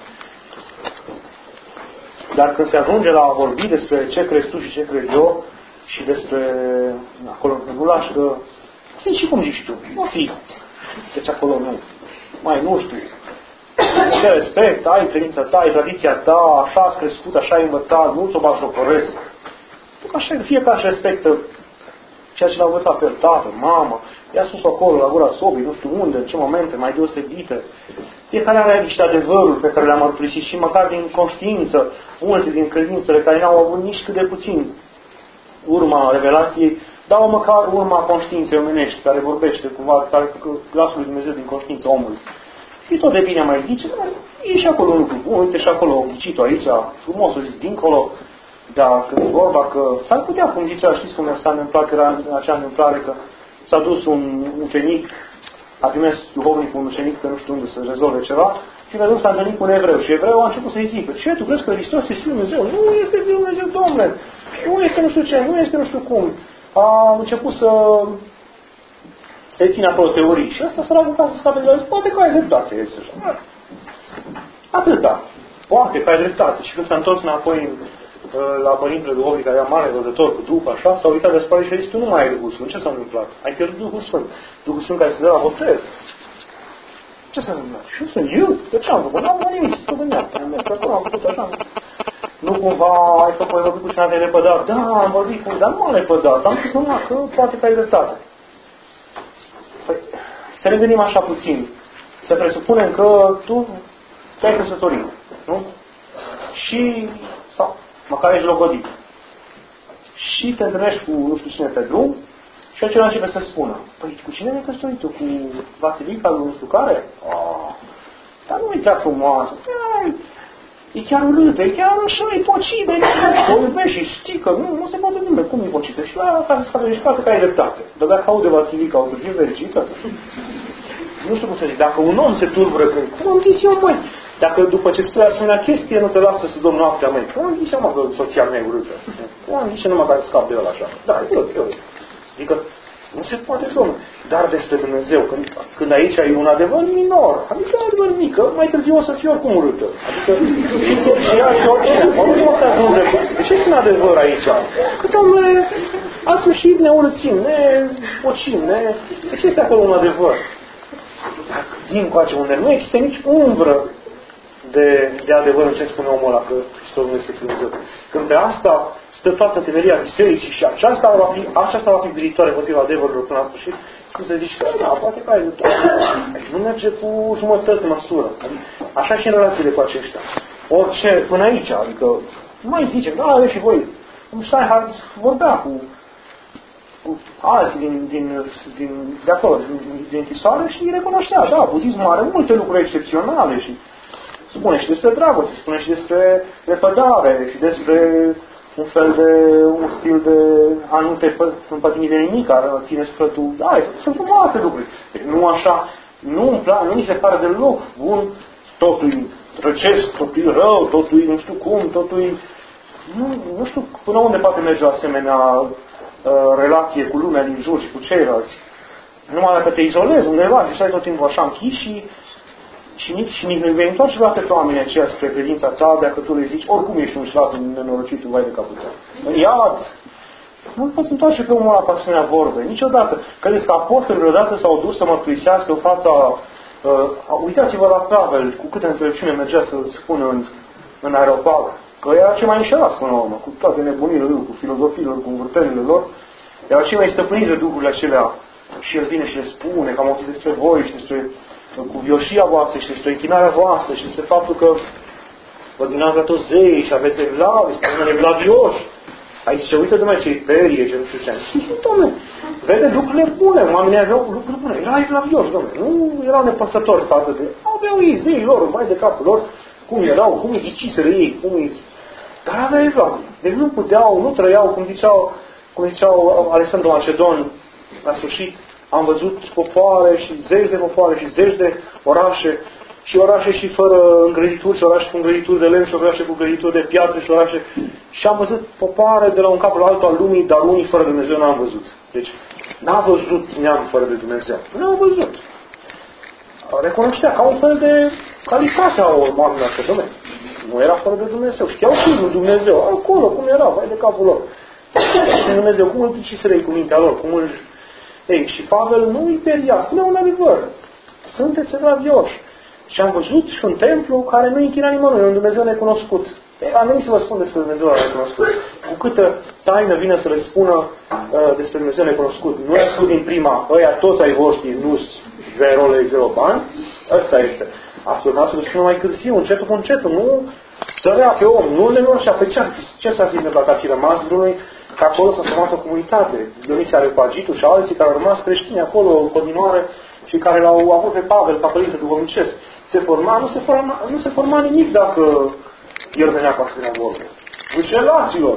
Dar când se ajunge la a vorbi despre ce crezi tu și ce cred eu și despre acolo nu lași că fii și cum zici tu, nu fii. Deci acolo nu. Mai nu știu. Ce respect, ai credința ta, ai tradiția ta, așa ați crescut, așa ai învățat, nu ți-o bajocoresc. Așa fiecare își respectă ceea ce l-a învățat pe el, tată, mamă, i-a spus acolo, la gura sobii, nu știu unde, în ce momente, mai deosebite. Fiecare are niște adevăruri pe care le-am mărturisit și măcar din conștiință, multe din credințele care n-au avut nici cât de puțin urma revelației, dau măcar urma conștiinței omenești, care vorbește cumva, care glasul lui Dumnezeu din conștiința omului. Și tot de bine mai zice, e și acolo un lucru bun, uite și acolo, ghicitul aici, frumos, o zic, dincolo, dar când e vorba că s-ar putea, cum zicea, știți cum s-a întâmplat, era în acea întâmplare că s-a dus un ucenic, a primit duhovnicul un ucenic pe nu știu unde să rezolve ceva și a dus s-a întâlnit cu un evreu și evreul a început să-i zică, ce, tu crezi că Hristos este Fiul Dumnezeu? Nu este Fiul Dumnezeu, Domnule! Nu este nu știu ce, nu este nu știu cum. A început să-i ține acolo teorii și ăsta s-a luat ca să scape de la zi, poate că ai dreptate, este așa. Atâta. Poate că ai dreptate. Și când s-a întors înapoi la părintele duhovnic, care era mare văzător cu Duhul, așa, s-a uitat de spate și a zis, tu nu mai ai Duhul Sfânt. Ce s-a întâmplat? Ai pierdut Duhul Sfânt. Duhul Sfânt care se dă la botez. Ce s-a întâmplat? Și eu? De ce am făcut? N-am făcut nimic. Ce gândeam? Am mers acolo, am făcut așa. Nu cumva ai vorbit cu cineva de lepădat? Da, am vorbit cu, dar nu am lepădat. Am zis numai că poate că ai dreptate. Păi, să ne gândim așa puțin. Să presupunem că tu te-ai căsătorit. Nu? Și, sau, măcar ești logodit. Și te întâlnești cu nu știu cine pe drum și acela începe să spună, păi cu cine ne-ai căsătorit tu? Cu Vasilica, nu știu care? dar nu e chiar frumoasă. E chiar urâtă, e chiar așa, e pocită, o iubești și știi că nu se poate întâmple. Cum e pocită? Și la acasă scade și poate că ai dreptate. Dar dacă aude la TV că o să fie fericită, nu știu cum să zic, dacă un om se tulbură când, cum am zis eu, măi? Dacă după ce spui asemenea chestie nu te lasă să dormi noaptea, măi, cum am zis eu, mă, că soția mea e urâtă? Cum am zis eu numai care scap de ăla așa? Da, eu. Adică, nu se poate, domnule. Dar despre Dumnezeu, când aici e un adevăr minor, adică un adevăr mic, că mai târziu o să fie oricum urâtă. Adică, și ea și oricine, nu o să ajunge. Deci este un adevăr aici. Că, domnule, a sfârșit ne urățim, ne pocim, Deci este acolo un adevăr. Dar din coace unde nu există nici umbră de adevăr în ce spune omul ăla, că Hristos nu este Dumnezeu. Când pe asta stă toată temeria bisericii și aceasta va fi viitoare împotriva adevărurilor până la sfârșit, și să zici că, da, poate că ai tot. Nu merge cu jumătăți de măsură. Așa și în relațiile cu aceștia. Orice, până aici, adică, nu mai zicem, da, aveți și voi. Steinhardt vorbea cu alții de acolo, din închisoare și îi recunoștea, da, budismul are multe lucruri excepționale și spune și despre dragoste, spune și despre repădare și despre un stil de a nu te împătimi de nimic, care ține sufletul. Da, sunt frumoase lucruri. Deci nu așa, nu mi se pare deloc bun, totul răcesc, totul rău, totul nu știu cum, totul nu știu până unde poate merge o asemenea relație cu lumea din jur și cu ceilalți. Numai dacă te izolezi undeva și stai tot timpul așa închis și nici nu vei întoarce vreodată pe oamenii aceia spre credința ta, dacă tu le zici, oricum ești un șlat nenorocitul, vai de capul tău. Iad! Nu poți întoarce pe omul ăla cu asemenea vorbe, niciodată. Credeți că apostolii vreodată s-au dus să mărturisească în fața... uitați-vă la Pavel, cu câtă înțelepciune mergea să spună în aeropag, că era ce mai înșelat până la urmă, cu toate nebunile lui, cu filozofiilor, cu învârtările lor, era cei mai stăpâniți de duhurile acelea și el vine și le spune că am auzit despre voi și despre cuvioșia voastră și despre închinarea voastră și despre faptul că vă dinați la toți zei și aveți evlavi, sunteți evlavioși. Aici se uită numai cei perie și nu știu ce. Și dom'le, vede lucrurile bune, oamenii aveau lucruri bune. Era evlavioși, dom'le, nu erau nepăsători față de... Aveau ei zeii lor, mai de capul lor, cum erau, cum îi ghiciseră ei, Dar aveau evlavii. Deci nu trăiau, cum ziceau Alexandru Macedon la sfârșit, am văzut popoare și zeci de popoare și zeci de orașe și fără îngrădituri și orașe cu îngrădituri de lemn și orașe cu îngrădituri de piatră și orașe și am văzut popoare de la un cap la altul al lumii, dar unii fără Dumnezeu n-am văzut. Deci n-a văzut neam fără de Dumnezeu. N-am văzut. Recunoștea ca un fel de calitate a oamenilor așa, dom'le. Nu era fără de Dumnezeu. Știau și nu Dumnezeu. Acolo, cum era, vai de capul lor. Și Dumnezeu, cum îl ghiciseră ei cu mintea lor, cum îl... Ei, și Pavel nu îi peria, spune un adevăr. Sunteți evlavioși. Și am văzut și un templu care nu închina nimănui, un Dumnezeu necunoscut. Am venit să vă spun despre Dumnezeu necunoscut. Cu câtă taină vine să le spună despre Dumnezeu necunoscut. Nu i-a spus din prima, ăia toți ai voștri, nu-s 0 lei, 0 bani. Ăsta este. Ați urmat să le spună mai târziu, încetul cu încetul. Nu sărea pe om, nu le noșea. Pe ce s-a fi întâmplat? Ar fi rămas vreunui că acolo s-a format o comunitate. Dionisia Areopagitul și alții care au rămas creștini acolo în continuare și care l-au avut pe Pavel ca părinte duhovnicesc. Nu se forma nimic dacă el venea cu asemenea vorbe. Înșelaților,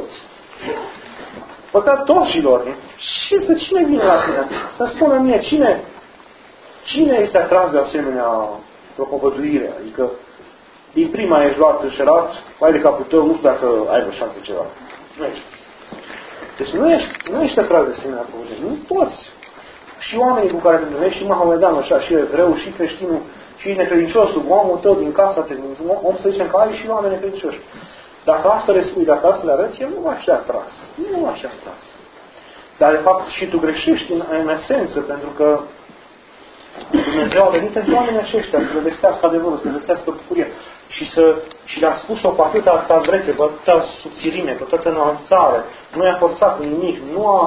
păcătoșilor. Și cine vine la asemenea? Să spună mie, cine este atras de asemenea propovăduire? Adică, din prima ești luat înșelat, mai de capul tău, nu știu dacă ai vreo șansă ceva. Nu ești. Deci nu ești atras de asemenea propovăduire. Nu poți. Și oamenii cu care te întâlnești, și Mahomedanul, așa, și evreu, și creștinul, și necredinciosul, omul tău din casa ta, om să zicem că ai și oameni necredincioși. Dacă asta le spui, dacă asta le arăți, el nu va fi atras. Nu va fi atras. Dar de fapt și tu greșești în esență, pentru că Dumnezeu a venit pentru oamenii aceștia să le vestească adevărul, să le vestească bucuria. Și le-a spus-o cu atâta tandrețe, cu atâta subțirime, cu atâta nuanțare. Nu i-a forțat cu nimic,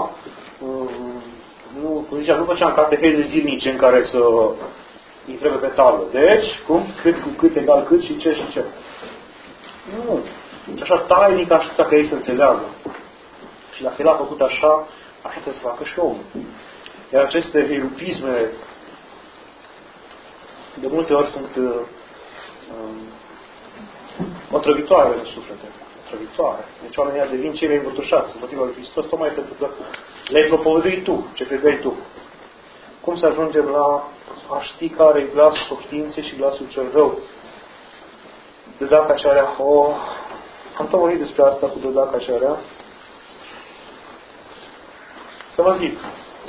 nu făceam cateheze zilnice în care să îi trebuie pe tablă. Deci, cum? Cât cu cât egal cât și ce și ce. Nu. Și așa tainic aștepta că ei să înțeleagă. Și dacă el a făcut așa trebuie să facă și omul. Iar aceste erupisme de multe ori sunt otrăvitoare de suflete. Otrăvitoare. Deci oamenii devin cei învârtușați împotriva lui Hristos, tocmai pentru că le-ai propovăduit tu, ce credeai tu. Cum să ajungem la a ști care e glasul științei și glasul cel rău? Dedaca cea rea. Am tot vorbit despre asta cu dedaca cea rea. Să vă zic.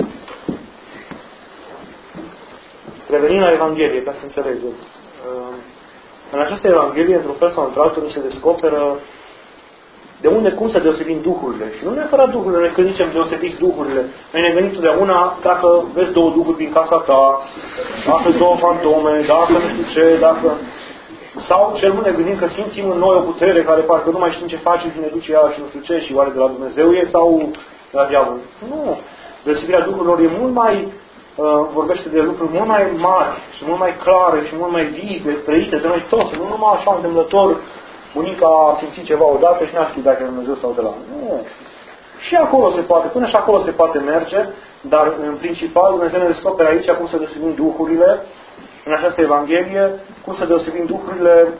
Revenind la Evanghelie, ca să înțelegem. În această Evanghelie, într-un fel sau într-altul, ni se descoperă de unde, cum să deosebim duhurile. Și nu neapărat duhurile, noi când zicem deosebiți duhurile. Noi ne gândim totdeauna dacă vezi două duhuri din casa ta, dacă două fantome, dacă nu știu ce, dacă... Sau cel mult ne gândim că simțim în noi o putere care parcă nu mai știm ce face și ne duce ea și nu știu ce și oare de la Dumnezeu e sau de la diavol. Nu. Deosebirea duhurilor e mult mai... vorbește de lucruri mult mai mari și mult mai clare și mult mai vii, trăite de noi toți. Nu numai așa întâmplător bunica a simțit ceva odată și n-a știut dacă e Dumnezeu sau de la. Nu. Și acolo se poate, până și acolo se poate merge, dar în principal Dumnezeu ne descoperă aici cum să deosebim duhurile, în această Evanghelie, cum să deosebim duhurile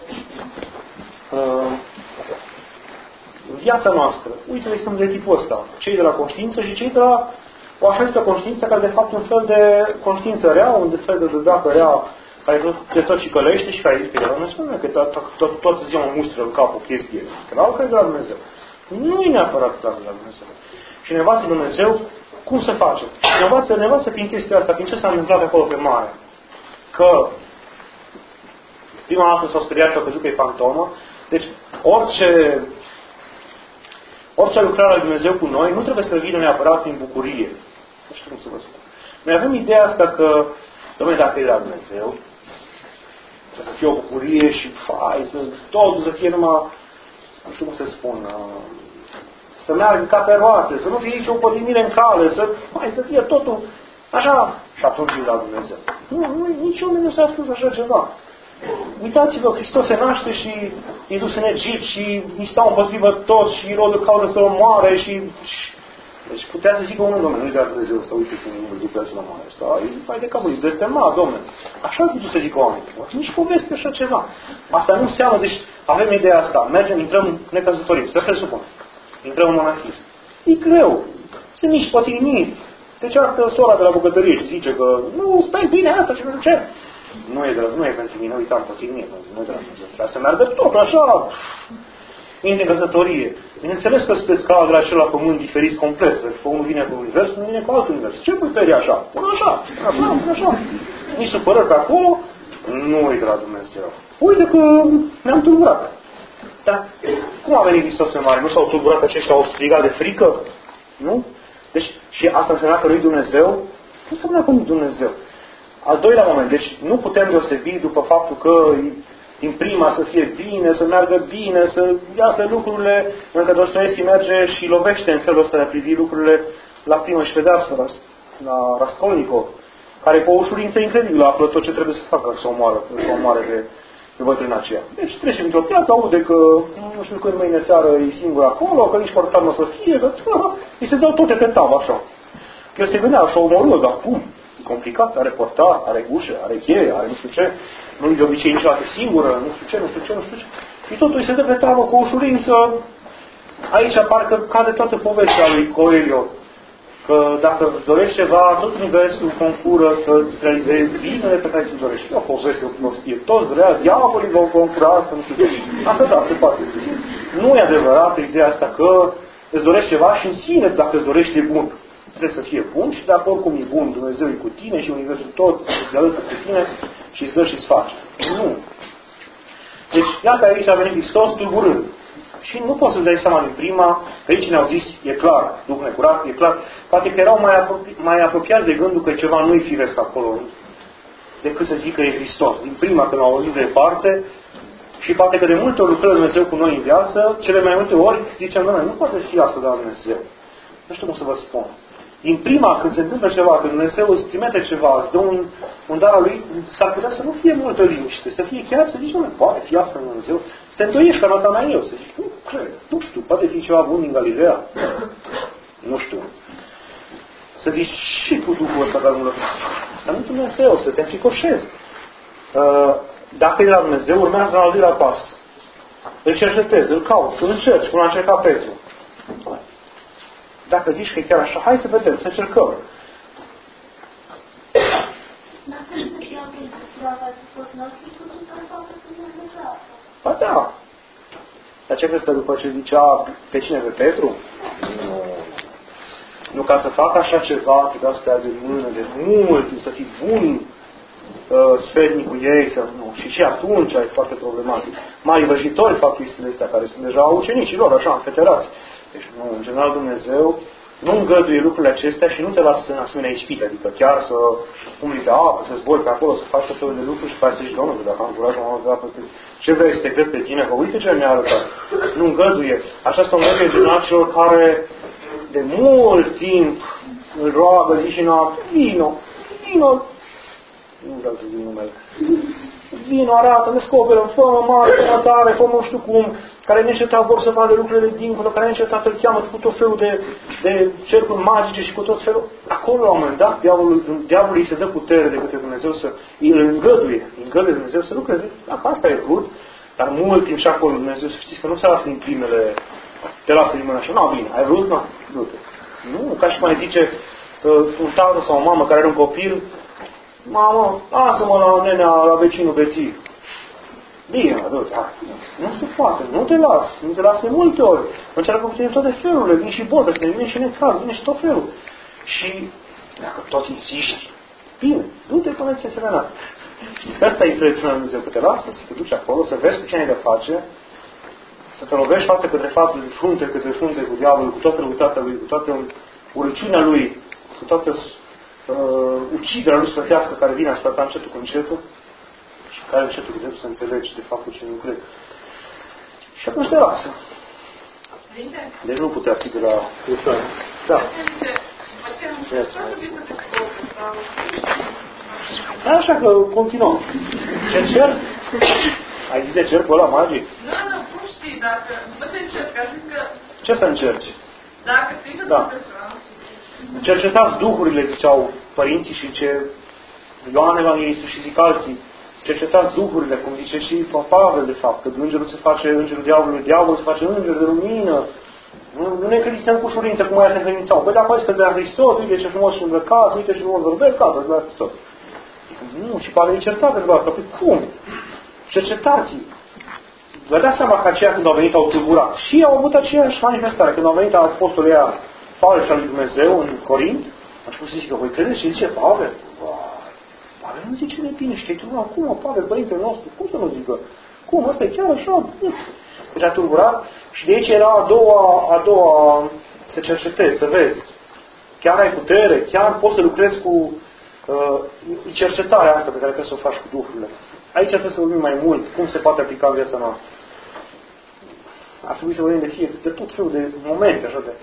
în viața noastră. Uite, sunt de tipul ăsta. Cei de la conștiință și cei de la o așa conștiință care de fapt un fel de conștiință rea, un fel de dedacă rea care te tot și călește și care zice că nu spune că tot ziua mă mustră în cap o chestie. Că la lucruri de la Dumnezeu. Nu e neapărat de la Dumnezeu. Și ne învață Dumnezeu cum să facem. Ne învață prin chestia asta, prin ce s-a întâmplat acolo pe mare. Că prima dată s-au speriat și au crezut că e fantomă. Deci orice lucrare a Dumnezeu cu noi nu trebuie să vină neapărat prin bucurie. Nu știu cum să vă spun. Noi avem ideea asta că, dom'le, dacă e la Dumnezeu, trebuie să fie o bucurie și totul să fie numai, nu știu cum să spun, să meargă ca pe roate, să nu fie nicio potimire în cale, să fie totul așa. Și atunci e la Dumnezeu. Nici oameni nu s-a spus așa ceva. Uitați-vă, Hristos se naște și e dus în Egipt și îi stau împotrivă toți și Irod caută să-l omoare și... Deci putea să zică unul, domnule, nu-i de la Dumnezeu ăsta, uite cum îl ducă să-l omoare ăsta. E mai de capul, e blestemat, domnule. Așa ar putut să zică oamenii. Nici poveste așa ceva. Asta nu înseamnă, deci avem ideea asta. Mergem, intrăm, ne căsătorim, să presupun. Intrăm în monahism. E greu. Sunt nici potiniri. Se ceartă sora de la bucătărie și zice că nu, stai bine asta și nu știu ce. Nu e pentru mine, uitam potiniri. Nu e de la Dumnezeu. Trebuie să meargă tot așa. Intre în căsătorie. Bineînțeles că sunteți ca de la acela pământ diferit complet. Pentru că unul vine cu univers, unul vine cu alt univers. Ce pui pe ea așa? Până așa, până așa. Nici supărări pe acolo, nu e de la Dumnezeu. Uite că ne-am tulburat. Dar cum a venit Hristos pe mare? Nu s-au tulburat aceștia, au strigat de frică? Nu? Deci, și asta înseamnă că nu-i Dumnezeu? Nu înseamnă că nu-i Dumnezeu. Al doilea moment, deci nu putem deosebi după faptul că din prima să fie bine, să meargă bine, să iasă lucrurile, încă Dostoevski merge și lovește în felul ăsta de a privi lucrurile la primă și pedeapsă, la Raskolnikov, care pe o ușurință incredibilă află tot ce trebuie să facă să o omoare pe bătrâna aceea. Deci trece într-o piață, aude că nu știu când mâine seară e singur acolo, că nici portar nu o să fie, că îi se dau toate pe tavă așa. El se gândea așa omorâtă, dar cum? E complicat, are portar, are ușă, are cheie, are nu știu ce, nu-i de obicei niciodată singură, nu știu ce. Și totul îi se dă pe tavă cu o ușurință. Aici parcă cade toată povestea lui Coelho, că dacă îți dorești ceva, tot universul concură să-ți realizezi binele pe care ți-l dorești. O poveste, o prostie. Toți vrea, diavolii vor concura, să nu știu ce. Asta da, se poate. Nu e adevărată ideea asta că îți dorești ceva și în sine, dacă îți dorești, e bun. Trebuie să fie bun și dacă oricum e bun, Dumnezeu e cu tine și universul tot se alătă cu tine și îți dă și îți face. Nu. Deci, iată aici a venit Hristos tulburând. Și nu poți să-ți dai seama din prima, că aici ne-au zis, e clar, Duhul necurat, e clar. Poate că erau mai apropiați de gândul că ceva nu-i firesc acolo, decât să zică e Hristos. Din prima, când au auzit de departe, și poate că de multe ori lucră Dumnezeu cu noi în viață, cele mai multe ori zicem, nu poate fi asta de la Dumnezeu. Nu știu cum să vă spun. Din prima, când se întâmplă ceva, când Dumnezeu îți trimite ceva, îți dă un dar al lui, s-ar putea să nu fie multă liniște, să fie chiar să zici, nu, poate fi asta în Dumnezeu. Să te îndoiești ca Natanael, să zici, nu cred, nu știu, poate fi ceva bun din Galileea. Nu știu. Să zici și cu Duhul ăsta, dar nu-l asta nu Dumnezeu, să te înfricoșezi. Dacă e de la Dumnezeu, urmează la al doilea pas. Îl cercetezi, îl cauți, îl încerci, cum a încercat Petru. Dacă zici că e chiar așa, hai să vedem, să încercăm. Ba da. Dar ce crezi că după ce zicea pe cine? Pe Petru? Nu ca să facă așa ceva, trebuia să te ia de mână de mult, să fii bun sfetnic cu ei, să nu. Și atunci e foarte problematic. Mai vrăjitori fac chestiile astea, care sunt deja ucenicii lor, așa, înfeterați. Deci, nu, în general, Dumnezeu nu îngăduie lucrurile acestea și nu te lasă în asemenea ispite, adică chiar să umbli pe apă, să zbori pe acolo, să faci tot felul de lucruri și pe aia să zici, Domnule, dacă am curaj, am avut apă, ce vrei să te cred pe tine? Că uite ce mi-a arătat. Nu îngăduie. Aceasta îngăduie în general celor care de mult timp îl roagă zi și noapte, vino, nu vreau să zic numele, vino, arată, descoperă, fă-mă mare, fă-mă tare, fă-mă nu știu cum, care neîncetat vor să vadă lucrurile dincolo, care neîncetat îl cheamă cu tot felul de cercuri magice și cu tot felul. Acolo, la un moment dat, diavolul îi se dă putere de către Dumnezeu să îl îngăduie Dumnezeu să lucreze. Dacă asta e vrut, dar mult timp și acolo Dumnezeu să știți că nu se lasă din primele, te lasă din mână așa, nu, bine, ai vrut, nu, du-te. Nu, ca și mai zice un tată sau o mamă care are un copil, mamă, lasă-mă la nenea, la vecinul bețiv. Bine, du-te, nu se poate, nu te las de multe ori. Încearcă cu tine toate felurile, vin și botă, să ne vine și necaz, vine și tot felul. Și dacă tot insiști, bine, du-te până ce se venească. Știți că asta e înțelepciunea lui Dumnezeu, că te lasă să te duci acolo, să vezi cu ce ai de face, să te lovești față către față, de frunte către frunte cu diavolul, cu toată răutatea lui, cu toată urăciunea lui, cu toată uciderea lui sfătească care vine asupra ta încetul cu încetul și care încetul cu încetul să înțelegi de fapt cu ce nu crezi. Și atunci te lasă. Deci nu putea fi de la... Da. Așa că continuăm. Ce cer? Ai zis de cer pe ăla magic? Nu, cum știi, dacă... După ce încerci, a zis că... Ce să încerci? Dacă strică da. Cercetați duhurile, ziceau părinții și ce Ioan Evanghelistul și zic alții. Cercetați duhurile, cum zice și Pavel, de fapt, că îngerul se face îngerul diavolului, diavolul se face înger de lumină. Nu ne credințăm cu ușurință cum aia se încredințau. Păi dacă că de la Hristos, uite ce frumos și îmbrăcat, uite ce frumos vorbesc, gata, de la Hristos. Nu, și Pavel e certat pentru asta. Păi cum? Cercetați-i. Vă dați seama că aceia când au venit au tulburat. Și au avut aceeași manifestare. Când au venit apostolii aia falși al lui Dumnezeu în Corint, a început să zică, voi credeți ce zice Pavel? Pavel nu zice de bine, știi, cum, Pavel, părintele nostru, cum să nu zică? Cum, ăsta e chiar așa? Deci a tulburat și de aici era a doua să cercetezi, să vezi. Chiar ai putere, chiar poți să lucrezi cu cercetarea asta pe care trebuie să o faci cu duhurile. Aici trebuie să vorbim mai mult, cum se poate aplica în viața noastră. Ar trebui să vorbim de tot felul de momente, așa de...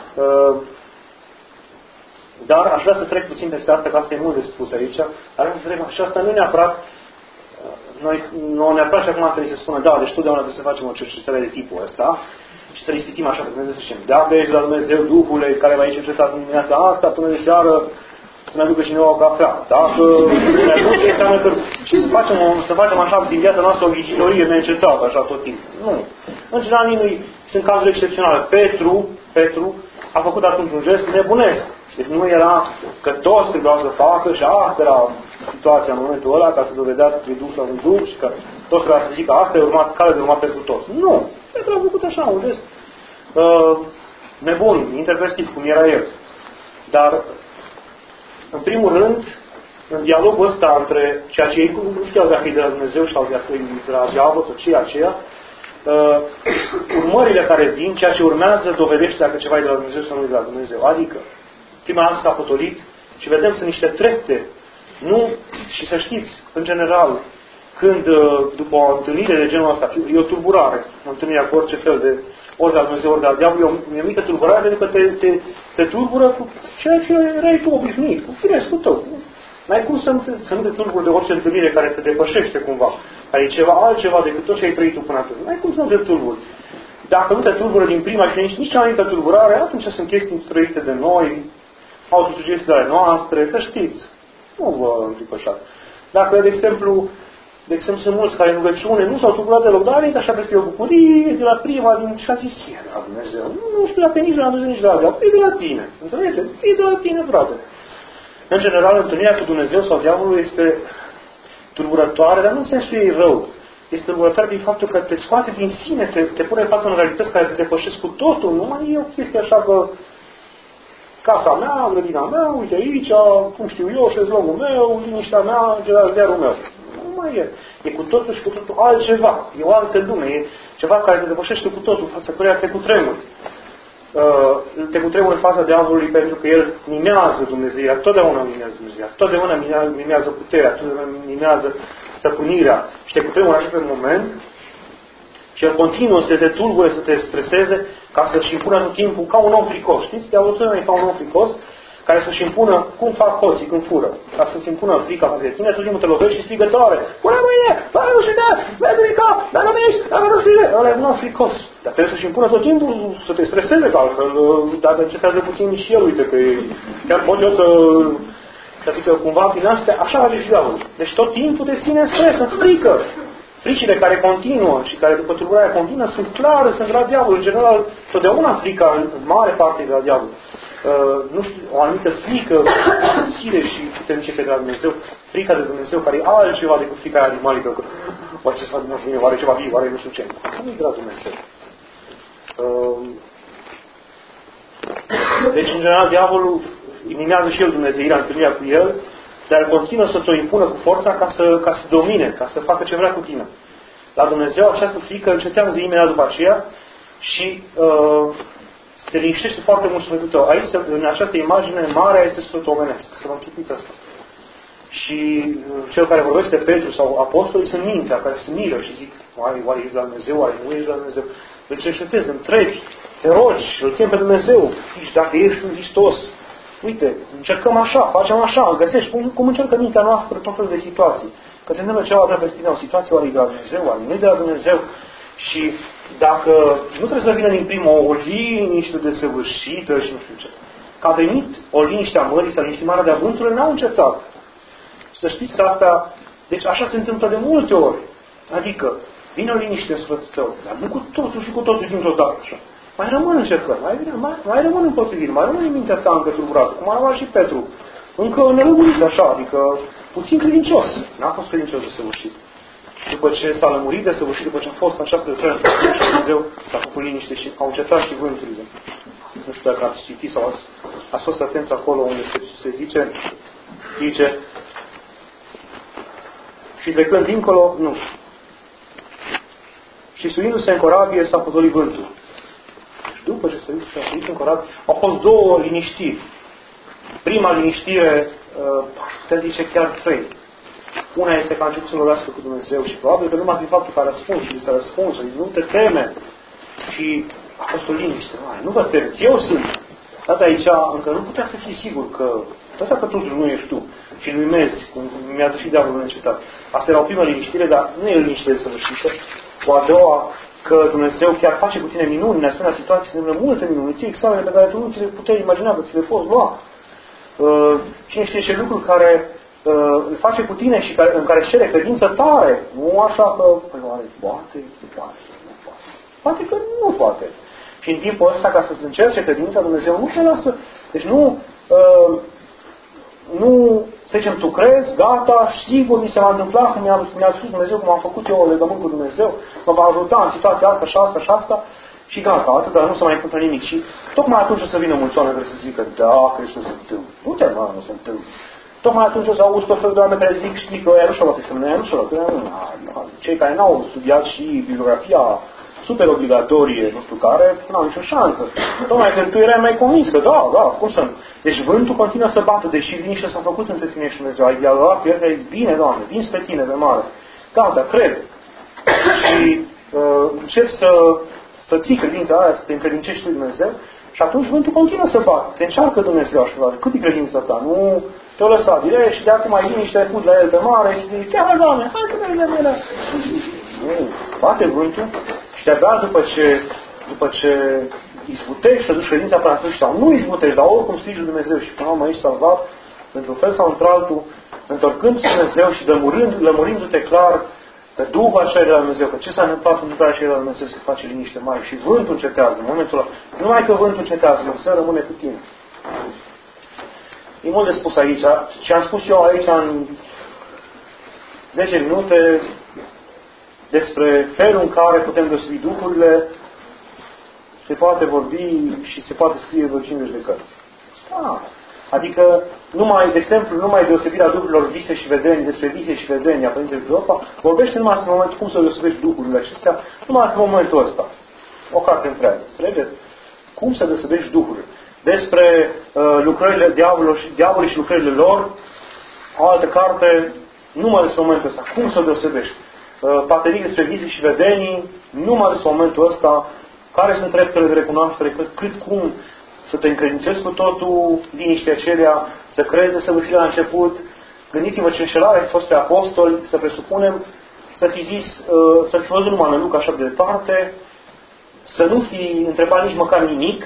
Dar aș vrea să trec puțin peste asta, că asta e mult de spus aici, dar vreau să trec, și asta nu neapărat, nu neapărat și acum să ni se spună, da, deci totdeauna trebuie să facem o cercetare de tipul ăsta și să ispitim așa pe Dumnezeu să zicem, dacă ești la Dumnezeu, Duhule, care va cercetat în dimineața asta, până de seară, să ne aducă cineva o cafea. Dacă ne aduce, înseamnă că și să facem așa din viața noastră o vigilorie neîncetată, așa tot timpul. Nu. În general, sunt cazuri excepționale. Petru a făcut atunci un gest nebunesc. Deci nu era că toți trebuiau să facă și asta era situația în momentul ăla, ca să dovedească că e duc sau nu duc și că toți trebuia să zică asta e urmat, care de urmat pentru toți. Nu. Petru a făcut așa un gest nebun, interprestiv, cum era el. Dar în primul rând, în dialogul ăsta între ceea ce ei nu știau dacă e de la Dumnezeu sau dacă e de la diavol sau ce aceea, urmările care vin, ceea ce urmează, dovedește dacă ceva e de la Dumnezeu sau nu e de la Dumnezeu. Adică, prima dată s-a potolit și vedem sunt niște trepte. Nu, și să știți, în general, când după o întâlnire de genul ăsta, e o tulburare, o întâlnire cu orice fel de ori de la Dumnezeu, ori de la diavol, e o mică tulburare pentru că te tulbură cu ceea ce erai tu obișnuit, cu firescul tău. N-ai cum să nu te tulburi de orice întâlnire care te depășește cumva, care e ceva altceva decât tot ce ai trăit tu până atunci. N-ai cum să nu te tulburi. Dacă nu te tulbură din prima și nici cea mai mică tulburare, atunci sunt chestii trăite de noi, autosugestiile noastre, să știți. Nu vă împipășați. Dacă, de exemplu, de exemplu, sunt mulți care în rugăciune nu s-au tulburat deloc, dar a venit așa peste o bucurie de la prima din și a zis, e de la Dumnezeu. Nu știu dacă nici de la Dumnezeu, nici de la diavol. E de la tine. Înțelege? E de la tine, frate. În general, întâlnirea cu Dumnezeu sau diavolul este tulburătoare, dar nu în sensul ei rău. Este tulburătoare prin faptul că te scoate din sine, te pune în față în realități care te depășesc cu totul. Nu mai e o chestie așa că casa mea, grădina mea, uite aici, cum știu eu, șezlongul meu, liniștea mea, ziarul meu. Nu mai e. E cu totul și cu totul altceva. E o altă lume. E ceva care te depășește cu totul, față căreia te cutremuri. Te cutremuri în fața diavolului pentru că el mimează Dumnezeirea. Totdeauna mimează Dumnezeirea. Totdeauna mimează puterea. Totdeauna mimează stăpânirea. Și te cutremuri așa pe un moment și el continuă să te tulbure, să te streseze ca să-și impună tot timpul ca un om fricos. Știți? Diavolul e ca un om fricos care să-și impună, cum fac hoții când fură, ca să-și impună frica față de tine, tot timpul te lovești și strigă tare. Pune mâine! Fă nu știu de! Mergi în cap! Dacă nu ești! Dacă nu știu de! Ăla e un om fricos. Dar trebuie să-și impună tot timpul să te streseze, că altfel, dacă încetează puțin și el, uite că chiar pot eu să... Adică cumva prin astea, așa face și diavolul. Deci tot timpul te ține în stres, în frică. Fricile care continuă și care după tulburarea continuă sunt clare, sunt de la diavol. În general, totdeauna frica, în mare parte de la diavol. Nu știu, o anumită frică subțire și puternice de la Dumnezeu, frica de Dumnezeu care e altceva decât frica animalică, că oare ce să fac Dumnezeu, oare ceva viu, oare nu știu ce. Nu e de la Dumnezeu. Deci, în general, diavolul iminează și el Dumnezeirea, întâlnirea cu el, dar continuă să te impună cu forța ca să domine, ca să facă ce vrea cu tine. La Dumnezeu această frică încetează imediat după aceea și se liniștește foarte mult sufletul tău. Aici, în această imagine, marea este sufletul omenesc. Să vă închipuiți asta. Și cel care vorbește Petru sau apostolii sunt mintea, care se miră și zic, oare ești la Dumnezeu, oare nu ești la Dumnezeu? Îl cercetezi, întrebi, te rogi, îl chem pe Dumnezeu, dacă ești un Hristos. Uite, încercăm așa, facem așa, găsești, cum încercă mintea noastră tot felul de situații. Că se întâmplă ceva de peste tine, o situație oare de la Dumnezeu, oare nu de la Dumnezeu. Și dacă nu trebuie să vină din prima o liniște desăvârșită și nu știu ce. Că a venit o liniște a mării sau liniște mare de avânturile, n-au încetat. Să știți că asta, deci așa se întâmplă de multe ori. Adică, vine o liniște în sufletul tău, dar nu cu totul și cu totul dintr-o dată așa. Mai rămân încercări, mai rămân împotriviri, mai rămân în mintea ta încă tulburată, cum a rămas și Petru. Încă nelămurit așa, adică puțin credincios. N-a fost credincios de săvârșit. După ce s-a lămurit de săvârșit, după ce a fost această lucrare și Dumnezeu, s-a făcut liniște și au încetat și vânturile. Nu știu dacă ați citit sau ați fost atenți acolo unde se zice și trecând dincolo, nu. Și suindu-se în corabie s-a potolit vântul. Și după ce s-a suit în corabie, au fost două liniștiri. Prima liniștire, putem zice chiar trei. Una este că a început să vorbească cu Dumnezeu și probabil că numai prin faptul că a răspuns și s-a răspuns, nu te teme. Și a fost o liniște. Nu vă temeți, eu sunt. Dar de aici încă nu putea să fii sigur că tot dacă totuși nu ești tu și nu-i mezi, cum mi-a dus și diavolul încetat. Asta era o primă liniștire, dar nu e o liniște desăvârșită. O a doua, că Dumnezeu chiar face cu tine minuni în asemenea situații, se întâmplă multe minuni, ții examene pe care tu nu ți le puteai imagina că ți le poți lua. Cine știe ce lucruri care îl face cu tine și în care își cere credință tare. Nu așa că, păi oare poate, nu poate, nu poate. Poate că nu poate. Și în timpul ăsta, ca să-ți încerce credința, Dumnezeu nu te lasă. Deci nu, să zicem, tu crezi, gata, sigur mi se va întâmpla cum mi-a spus Dumnezeu, cum am făcut eu legământ cu Dumnezeu, mă va ajuta în situația asta și asta și asta și gata, atât, dar nu se mai întâmplă nimic. Și tocmai atunci o să vină mulți oameni care să zică, da, crezi că nu se întâmplă. Nu te mă, nu se întâmplă. Tocmai atunci o să auzi tot felul de oameni care zic, știi că ăia nu și-au luat examenul, ăia nu și-au luat. Cei care n-au studiat și bibliografia super obligatorie, nu știu care, n-au nicio șansă. Tocmai când tu erai mai convins că da, cum să nu. Deci vântul continuă să bată, deși liniște s-a făcut între tine și Dumnezeu. Ai dialogat cu el, ai zis, bine, Doamne, vin spre tine, pe mare. Gata, cred. Și începi să ții credința aia, să te încredincești lui Dumnezeu și atunci vântul continuă să bată. Te încearcă Dumnezeu așa, cât e credința ta? Nu te-o lăsa direct și de acum mai liniște, ai fut la el pe mare și zici, chiar, Doamne, hai că mergem la mine. Nu, bate vântul și de-abia după ce izbutești să duci credința până la sfârșit sau nu izbutești, dar oricum strigi lui Dumnezeu și până la urmă ești salvat, într-un fel sau într-altul, întorcându-se Dumnezeu și lămurindu-te clar Că Duhul așa de la Dumnezeu, că ce s-a întâmplat în lucrarea aceea de la Dumnezeu se face liniște mare și vântul încetează în momentul ăla. Numai că vântul încetează, Dumnezeu rămâne cu tine. E mult de spus aici. Ce am spus eu aici în 10 minute despre felul în care putem deosebi duhurile, se poate vorbi și se poate scrie vreo 50 de cărți. Da. Adică, de exemplu, numai deosebirea duhurilor vise și vedeni, despre vise și vedeni a Părintele Cleopa, vorbește numai în momentul cum să deosebești duhurile acestea, numai în momentul ăsta. O carte întreagă. Înțelegeți? Cum să deosebești duhurile. Despre lucrările diavolului și lucrările lor, o altă carte, numai despre momentul ăsta. Cum să deosebești? Paterii despre vise și vedenii, numai despre momentul ăsta, care sunt treptele de recunoaștere, cum să te încredințezi cu totul, liniștea acelea, să crezi de săvârșit la început. Gândiți-vă ce înșelare ai fost pe apostoli, să presupunem, să fi zis, să fi văzut numai în Luca așa de departe, să nu fi întrebat nici măcar nimic,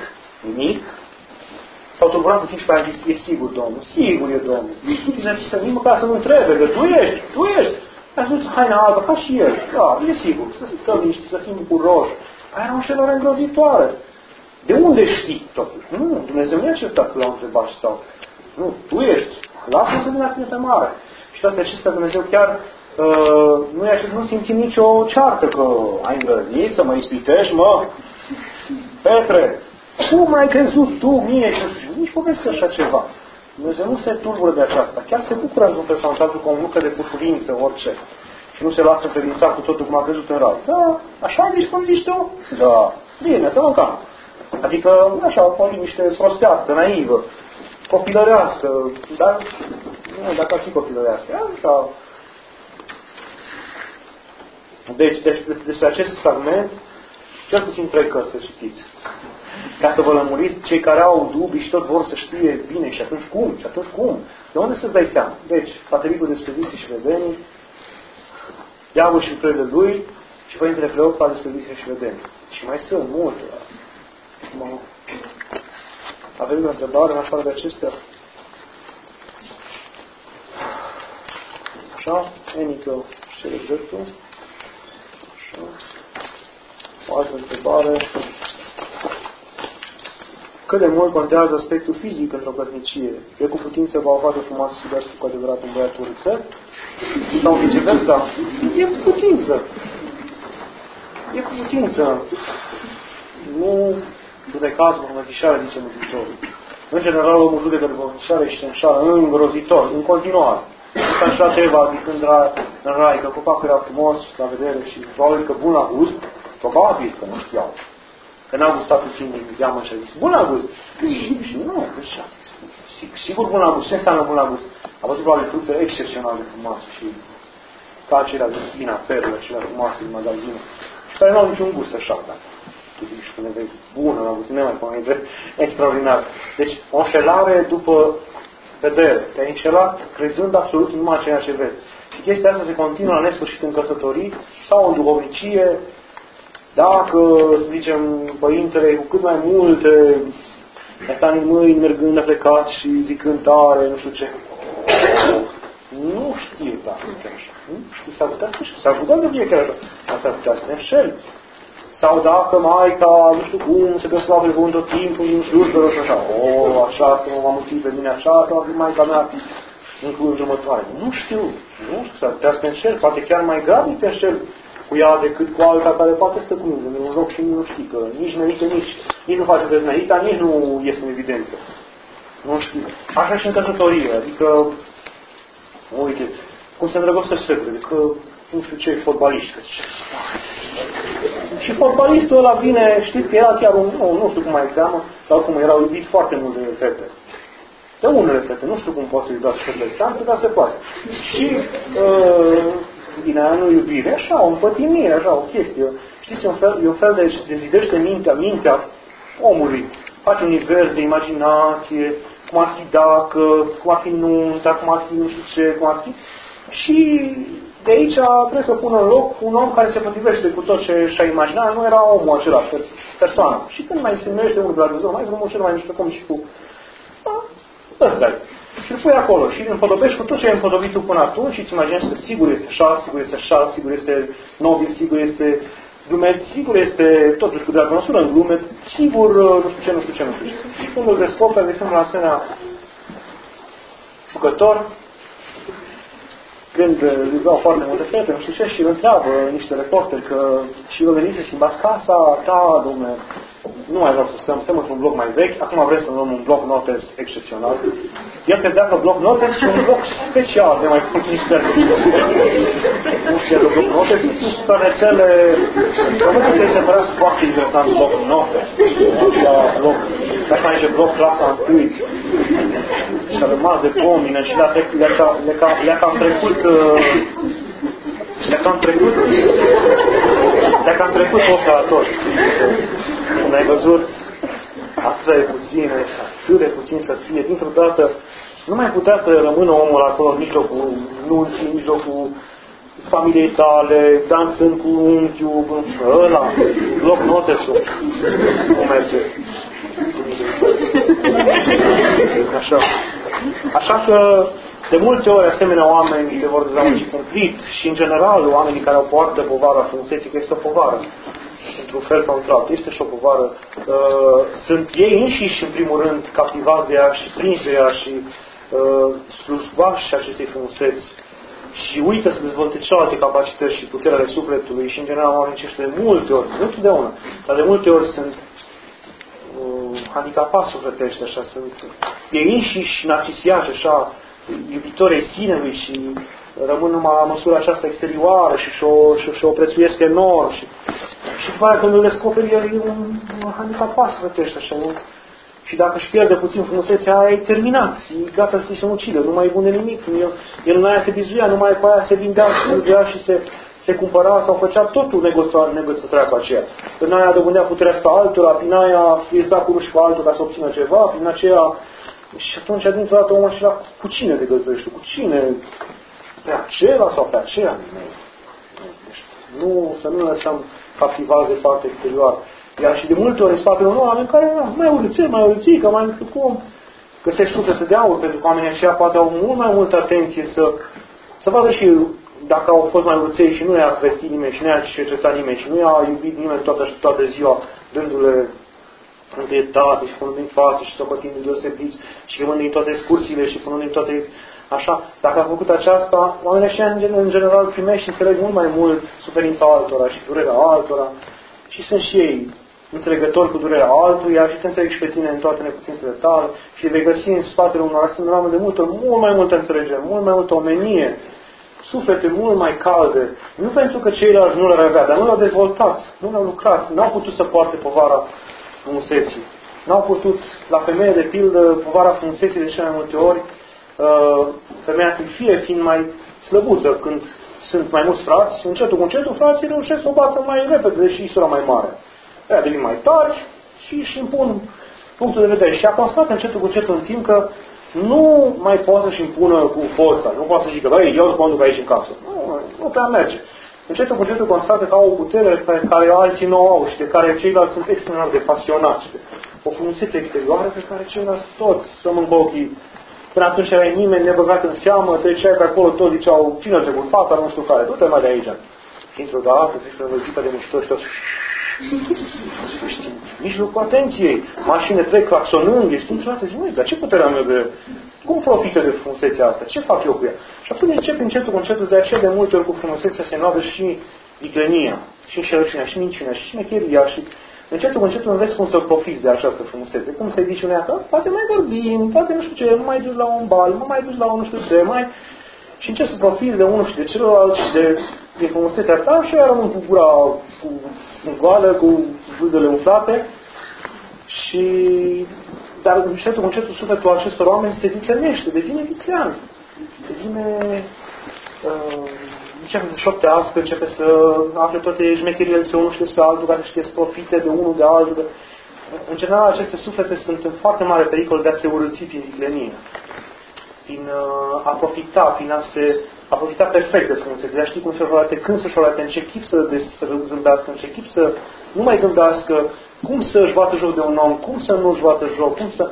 s-au tulburat puțin și pe aia zis, e sigur, Domnul, sigur e Domnul. Să nici măcar să nu întrebe, că tu ești. Ai spus haina albă, ca și el. Da, e sigur, să stăm niște, să fim bucuroși. Aia era o înșelare îngrozitoare. De unde știi totuși? Nu, Dumnezeu nu i-a certat că l-au întrebat sau. Nu, tu ești. Lasă-mă să vină tine pe mare. Și toate acestea Dumnezeu chiar nu simțim nicio ceartă că ai îndrăznit să mă ispitești, mă. Petre, cum ai crezut tu mie? Nici poveste așa ceva. Dumnezeu nu se tulbură de aceasta. Chiar se bucură într-un personaj cu o nucă de pușurință, orice. Și nu se lasă credințat cu totul cum a crezut în rai. Da, așa zici cum zici tu? Da. Bine, să mâncăm. Adică, așa, o liniște prostească, naivă, copilărească, dar, nu, dacă ar fi copilărească, așa. Deci, despre acest fragment, cel puțin 3 cărți să citiți. Ca să vă lămuriți, cei care au dubii și tot vor să știe bine și atunci cum? De unde să-ți dai seama? Deci, Patericul despre vise și vedenii, Diavol și lucrările lui și Părintele Cleopa despre vise și vedenii. Și mai sunt multe. Avem o întrebare în afară de acestea? Așa, Enică și dreptul. Așa. O altă întrebare. Cât de mult contează aspectul fizic într-o căsnicie? E cu putință va o fată frumoasă să iubească cu adevărat un băiat urâțel? Sau viceversa? E cu putință. Nu judecază învățișare, zice Mântuitorul. În general, omul judecă după învățișare și se înșală îngrozitor, în continuare. S-a înșelat Eva zicând în rai că copacul era frumos la vedere și probabil că bun la gust, probabil că nu știau. Că n-a gustat puțin din zeamă și a zis, bun la gust. Și nu, deci a zis, sigur bun la gust. Ce înseamnă bun la gust? A văzut probabil fructe excepțional de frumoase și ca acelea de vina perlă, acelea frumoase din magazină. Și care nu au niciun gust așa, da. Tu zici, când ne vezi bună la gust, nemaipomenit, extraordinar. Deci, o înșelare după vedere. Te-ai înșelat crezând absolut numai ceea ce vezi. Și chestia asta se continuă la nesfârșit în căsătorii sau în duhovnicie, dacă, să zicem, părintele cu cât mai multe etanii în mâini, mergând aplecat și zicând tare, nu știu ce. Nu știu dacă e așa. Nu știu, s-ar putea să știu. S-ar putea să fie chiar așa. S-ar putea să te înșeli. Sau dacă Maica, nu știu cum, se dă slavă de cuvânt tot timpul, nu știu, și așa. Așa, că m-am mutit pe mine așa, că va fi Maica mea în cuvânt jumătoare. Nu știu, s-ar putea să te înșeli. Poate chiar mai grav te înșeli cu ea decât cu alta care poate stă cu mine în loc și nu știi, că nici merită, nici nu face dezmerita, nici nu iese în evidență. Nu știu. Așa și în căsătorie, adică, uite, cum se îndrăgostesc fetele, că nu știu ce, fotbaliști. Și fotbalistul ăla vine, știți că era chiar nu știu cum mai cheamă, dar cum erau iubit foarte mult de fete. De unele fete, nu știu cum poți să iubească fetele distanță, dar se poate. Și din aia nu iubire, așa, o împătimire, așa, o chestie. Știți, e un fel de dezidește mintea omului. Face un univers de imaginație, cum ar fi dacă, cum ar fi nunta, cum ar fi nu știu ce, cum ar fi. Și de aici trebuie să pună în loc un om care se potrivește cu tot ce și-a imaginat. Nu era omul acela, persoană. Și când mai se numește unul de la Dumnezeu, mai frumos și mai mișto cum și cu... Ăsta e. și îl pui acolo și îl împodobești cu tot ce ai împodobit tu până atunci și îți imaginezi că sigur este șal, sigur este șal, sigur este nobil, sigur este glumet, sigur este totuși cu dragă măsură în glumet, sigur nu știu ce, nu știu ce, nu știu ce. Și când îl descoperi, de exemplu, la asemenea jucător, când îi dau foarte multe fete, nu știu ce, și îl întreabă niște reporteri că și eu venit să schimbați casa, da, dom'le, nu mai vreau să stăm într-un bloc mai vechi, acum vreți să luăm un bloc notes excepțional. El credea că bloc notes și un bloc special, de mai puțin serviciu. Nu știu de bloc notes, sunt stănețele, probabil că se părea foarte interesant bloc notes. Bloc, dacă mai zice bloc clasa 1. Și a rămas de pomină și le-a cam trecut ochii la toți. Când ai văzut atât de puține, atât de puțin să fie, dintr-o dată nu mai putea să rămână omul acolo în mijlocul nunții, în mijlocul familiei tale, dansând cu unchiul, ăla, bloc notesul. Cum merge? Așa că de multe ori asemenea oameni se vor dezamăgi cumplit și în general oamenii care au poartă povara frumuseții, că este o povară într-un fel sau într-altul, este și o povară, sunt ei înșiși în primul rând captivați de ea și prinși de ea și slujbași acestei frumuseți și uită să dezvolte celelalte capacități și puterea ale sufletului și în general oamenii aceștia de multe ori, nu totdeauna, dar de multe ori sunt handicapați sufletești, așa, sunt ei înșiși narcisiași, așa, iubitorii sinelui și rămân numai la măsura aceasta exterioară și o prețuiesc enorm și după aceea când îl descoperi, el e un handicapat sufletești, așa, nu? Și dacă își pierde puțin frumusețea aia, e terminat, e gata să se ucidă, nu mai e bun de nimic, el în aia se bizuia, numai pe aia se vindea și se cumpăra sau făcea totul negociatoarea cu aceea. În aia dobândea puterea asta altora, prin aia iesa cu ruși pe altul ca să obțină ceva, prin aceea. Și atunci, dintr-o dată, omul acela, cu cine te găzduiești? Cu cine? Pe acela sau pe aceea? Nu, să nu lăsăm captivați de partea exterioară. Iar și de multe ori în spatele unor oameni care mai urâțică, mai nu știu cum, găsești suflete de aur, pentru că oamenii aceia poate au mult mai multă atenție să vadă și dacă au fost mai urâței și nu i-a vestit nimeni și nu i-a cercetat nimeni și nu i-a iubit nimeni toată ziua, dându-le întâietate și punând în față și socotind deosebiți și chemând din toate excursiile și punând din toate așa. Dacă a făcut aceasta, oamenii ăștia în general primești și înțeleg mult mai mult suferința altora și durerea altora și sunt și ei înțelegători cu durerea altuia și te înțeleg și pe tine în toate neputințele tale și vei găsi în spatele unor asemenea oameni de mult mai multă înțelegere, mult mai multă omenie, suflete mult mai calde. Nu pentru că ceilalți nu le-ar avea, dar nu le-au dezvoltat, nu le-au lucrat, n-au putut să poarte povara frumuseții. N-au putut, la femeie de pildă, povara frumuseții de cele mai multe ori, femeia fiind mai slăbuță când sunt mai mulți frați, încetul cu încetul frații reușesc să o bată mai repede și sora mai mare. Ea devin mai tari și își impun punctul de vedere. Și a constat încetul cu încetul în timp că nu mai poate să-și impună cu forța. Nu poate să zică, băi, eu conduc aici în casă. Nu prea merge. Încetul cu încetul constată că au o putere pe care alții nu au și de care ceilalți sunt extraordinar de pasionați. O frumusețe exterioară pe care ceilalți toți rămân cu ochii. Până atunci era nimeni nebăgat în seamă, treceai pe acolo, toți ziceau, cine a trecut fata, nu știu care, du-te mai de aici. Și într-o dată, zici că văzită de muștori și toți, mijlocul atenției, mașini trec claxonând, ești într-o dată, zici, măi, dar ce putere am eu de... Cum profită de frumusețea asta? Ce fac eu cu ea? Și atunci începe încetul cu încetul, de aceea de multe ori cu frumusețea se înnoadă și viclenia, și înșelăciunea, și minciunea, și șmecheria, și încetul cu încetul înveți cum să profiți de această frumusețe. Cum să-i zici unea că poate mai vorbim, poate nu știu ce, nu mai duci la un bal, nu mai duci la un nu știu ce, mai... Și încerci să profiți de unul și de celălalt și de frumusețea ta și ea rămân cu gura goală, cu vâzele umflate și... Dar încetul cu încetul sufletul acestor oameni se viclenește, devine viclean. Devine... începe să șoptească, începe să afle toate șmecherile despre unul și despre altul, ca să știe să profite de unul, de altul. În general, aceste suflete sunt în foarte mare pericol de a se urâți prin viclenie. Prin a profita, prin a profita perfect de frumusețe, de a ști cum să-și rolate, când să-și rolate, în ce chip să zâmbească, în ce chip să nu mai zâmbească, cum să-și bată joc de un om, cum să nu-și bată joc, cum să...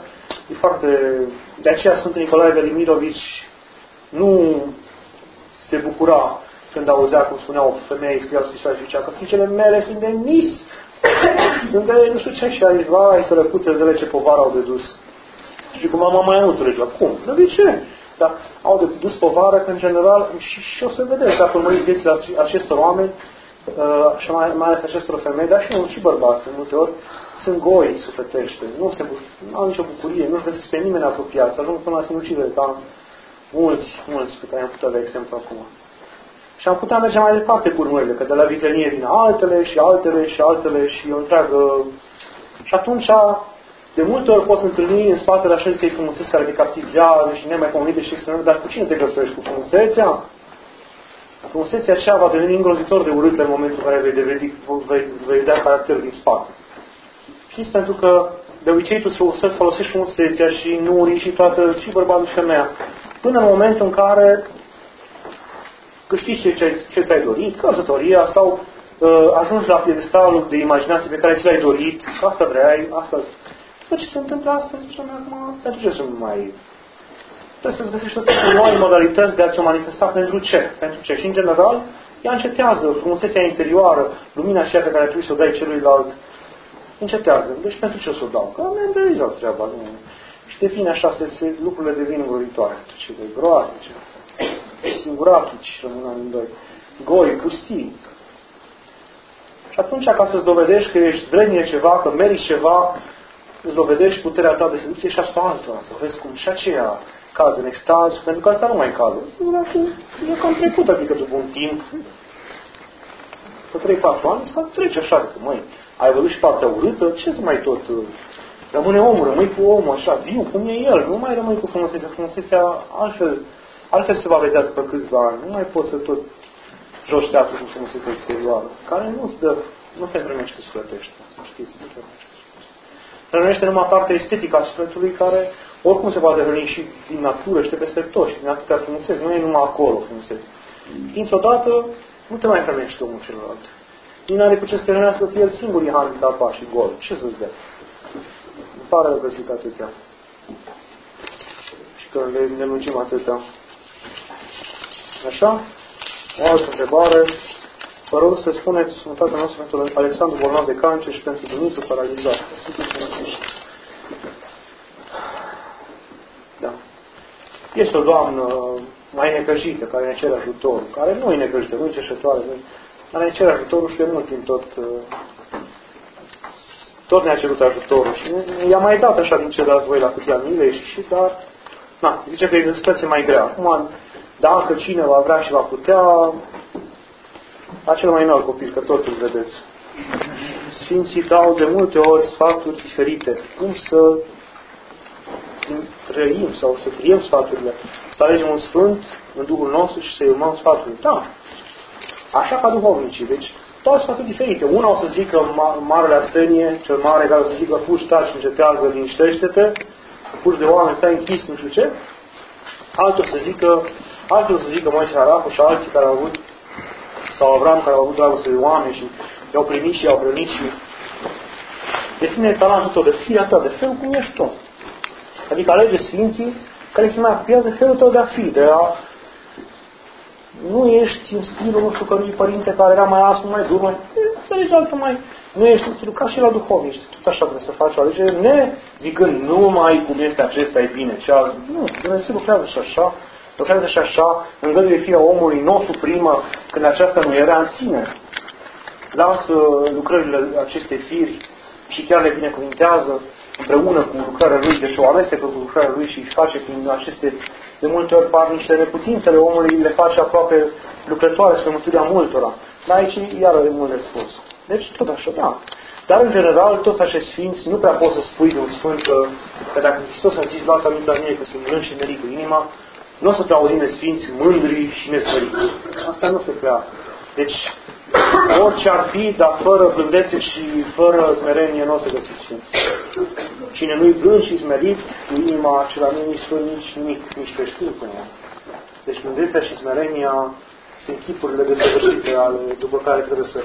E foarte... De aceea Sfântul Nicolae Velimirovici nu se bucura când auzea, cum spunea o femeie, scria o scrisoare și zicea că fiicele mele sunt de mis. Sunt de nu știu ce și a zis, vai, sărăcute zile ce povară au de dus. Și cum mama mai nu înțelegea. Cum? Dar de ce? Dar au de dus povară că în general, și o să vedeți, dacă urmăriți viețile acestor oameni, și mai ales acestor femei, dar și bărbați, de multe ori, sunt goi sufletește, nu au nicio bucurie, nu-și găsesc pe nimeni apropiat, să ajung până la sinucidere, ca mulți pe care am putea da exemplu acum. Și am putea merge mai departe cu urmările, că de la vitenie vin altele și altele și altele și o întreagă... Și atunci, de multe ori poți întâlni în spatele așa zisei frumuseți care te captivează și nemaipomenite și extrem, dar cu cine te găsești? Cu frumusețea? Frumusețea aceea va deveni îngrozitor de urâtă în momentul în care vei vedea caracterul din spate. Știți, pentru că de obicei tu să folosești frumusețea și nurii și toată, și bărbatul și femeia, până în momentul în care câștigi ce ți-ai dorit, căsătoria, sau ajungi la piedestalul de imaginație pe care ți l-ai dorit, asta vrei, asta... Dar ce se întâmplă astăzi? Acum, pentru ce să nu mai... Trebuie să-ți găsești toate noi modalități de a ți-o manifesta. Pentru ce? Pentru ce? Și în general, ea încetează, frumusețea interioară, lumina aceea pe care trebuie să o dai celuilalt, încetează. Deci pentru ce o să o dau? Că mi-am realizat treaba. Nu. Și devine așa, lucrurile devin îngrozitoare. Ce de groaznice. Singuratici rămân amândoi. Goi, pustii. Și atunci, ca să-ți dovedești că ești vrednic ceva, că meriți ceva, îți dovedești puterea ta de seducție și asta altora. Să vezi cum și aceea cade în extaz, pentru că asta nu mai cade. E cam trecut, adică după un timp, pe 3-4 ani, să trece așa, că măi, ai văzut și partea urâtă, ce să mai tot... Rămâne omul, rămâi cu omul așa, viu, cum e el, nu mai rămâi cu frumusețea. Frumusețea altfel se va vedea după câțiva ani. Nu mai poți să tot joci teatru cu frumusețea exterioară, care nu te hrănește sufletește, să știți. Hrănește numai partea estetică a sufletului, care oricum se poate hrăni și din natură și de peste tot și din atâtea frumuseți. Nu e numai acolo frumusețe. Dintr-o dată nu te mai hrănește omul celălalt. Nimeni are cu ce să te hrănească, că el singur e handicapat și gol. Ce să-ți dea? Îmi pare rău că zic atâtea. Și că ne lungim atâtea. Așa? O altă întrebare. Vă rog să spuneți un tatăl nostru pentru Alexandru bolnav de cancer și pentru Duniță paralizat. Da. Este o doamnă mai necăjită, care ne cere ajutorul, care nu e necăjită, nu e cerșătoare, dar ne cere ajutorul și de mult timp tot ne-a cerut ajutorul și i-a mai dat așa din ce dați voi la cutia milei și dar, na, zice că e o situație mai grea. Acum, dacă cineva vrea și va putea, la cel mai înalt copil, că tot îl vedeți. Sfinții dau de multe ori sfaturi diferite. Cum să trăim sau să trăim sfaturile. Să alegem un sfânt în Duhul nostru și să-i urmăm sfaturile. Da. Așa ca duhovnicii. Deci, toate sfaturi diferite. Una o să zică marele Arsenie, cel mare, care o să zică fugi, taci, încetează, liniștește-te, fugi de oameni, stai închis, nu știu ce. Altul o să zică Moise Arahu și alții care au avut, sau Avram, care au avut dragoste de oameni și i-au primit și i-au hrănit și define talentul tău, de firea ta, de felul cum ești tu. Adică alege Sfinții care se mai apropiază de felul tău de a fi, de a... Nu ești în stilul, nu știu, cărui părinte care era mai aspru, mai dur, mai... Înțelegi altul mai... Nu ești în stilul, ca și la duhovnici. Tot așa trebuie să faci o alegere, ne zicând numai cum este acesta e bine, cealaltă. Nu, Dumnezeu lucrează și așa, lucrează și așa, îngăduie firea omului, nu o suprimă când aceasta nu era în sine. Lasă lucrările acestei firi și chiar le binecuvintează împreună cu lucrarea lui, deci o amestecă cu lucrarea lui și își face prin aceste, de multe ori par niște neputințele omului, le face aproape lucrătoare spre mântuirea multora. Dar aici iară e mult de spus. Deci tot așa, da. Dar în general, toți acești sfinți, nu prea poți să spui de un sfânt că dacă Hristos a zis, lasă aminte la mine că sunt mândri și merit cu inima, nu o să prea auzim de sfinți mândri și nesmeriți. Asta nu se prea. Deci, orice ar fi, dar fără blândețe și fără smerenie, nu o să găsiți sfinți. Cine nu-i blând și smerit, cu inima acela nu nici sfânt, nici nimic, nici creștin până. Deci blândețea și smerenia sunt chipurile desăvârșite după care trebuie să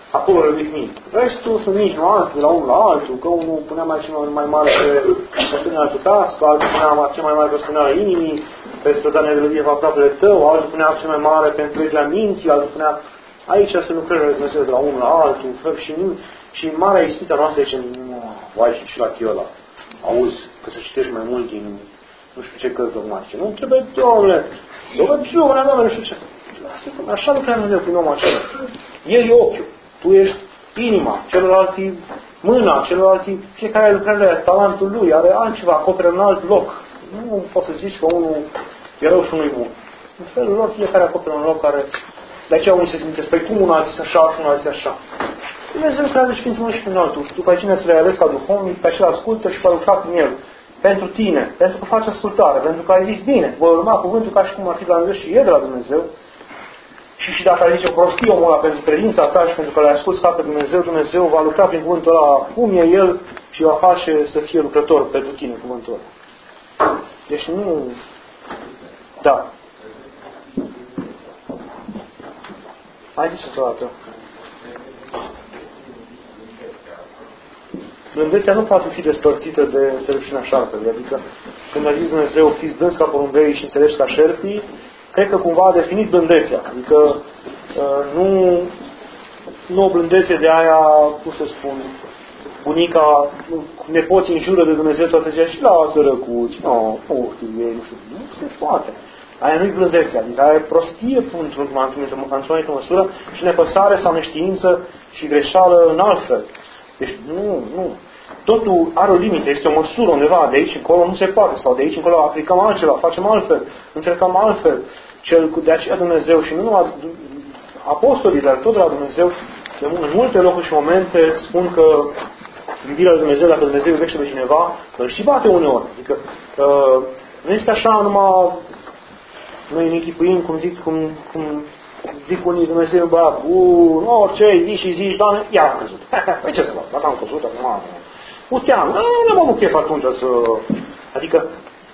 acolo răvihnit. Restul sunt nici nuanțe de la unul la altul, că unul punea mai mare pe stăneala tutească, altul punea cel mai mare pe stăneala inimii, pe stădania de lădie aproapele tău, altul punea cel mai mare pe înțelegerea minții, altul punea... Aici se lucrările de Dumnezeu de la unul la altul, și marea ispită noastră zice, vai și la chiola, auzi, că să citești mai mult din nu știu ce cărți dogmatice. Nu trebuie, Doamne, nu știu ce. Așa lucrează Dumnezeu prin omul acela. El e ochiul, tu ești inima, celălalt e mâna, celălalt e fiecare lucrare, talentul lui, are altceva, acoperă în alt loc. Nu poți să zici că unul e rău și unul e bun. În felul lor, fiecare acoperă un loc care... De aceea unii se simte, păi cum unul a zis așa și unul a zis așa. Dumnezeu lucrează și prin unul și prin altul. După cine să le ales ca duhovnic, pe acela ascultă și va lucra prin el. Pentru tine, pentru că faci ascultare, pentru că ai zis bine, voi urma cuvântul ca și cum ar fi de la Dumnezeu și e de la Dumnezeu. Și dacă ai zice o prostie omul ăla pentru credința ta și pentru că le-ai asculți ca pe Dumnezeu, Dumnezeu va lucra prin cuvântul ăla cum e El și va face să fie lucrător pentru tine cuvântul ăla. Deci nu... Da. Hai zis-o o dată. Blândețea nu poate fi despărțită de înțelepciunea șarpelui. Adică când a zis Dumnezeu, fiți dânsi ca porumbei și înțelegi ca șerpii, cred că cumva a definit blândețea. Adică nu o blândețe de aia, cum să spun, bunica, nepoții înjură de Dumnezeu toată ziua și lasă răcuți, nu știu ei, nu știu, nu se poate. Aia nu-i blândețea, adică aia e prostie într-o anumită măsură și nepăsare sau neștiință și greșeală în altfel. Deci nu. Totul are o limită, este o măsură undeva, de aici încolo nu se poate, sau de aici încolo aplicăm altceva, facem altfel, încercăm altfel. De aceea Dumnezeu și nu numai apostolii, dar tot de la Dumnezeu, în multe locuri și momente spun că iubirea lui Dumnezeu, dacă Dumnezeu iubește pe cineva, îl și bate uneori. Adică nu este așa numai noi ne închipuim, cum zic unii, Dumnezeu e băiat bun, orice zici și zici, Doamne, iar am căzut. Păi ce să fac? Dacă am căzut, acum puteam, nu am avut chef atunci să... Adică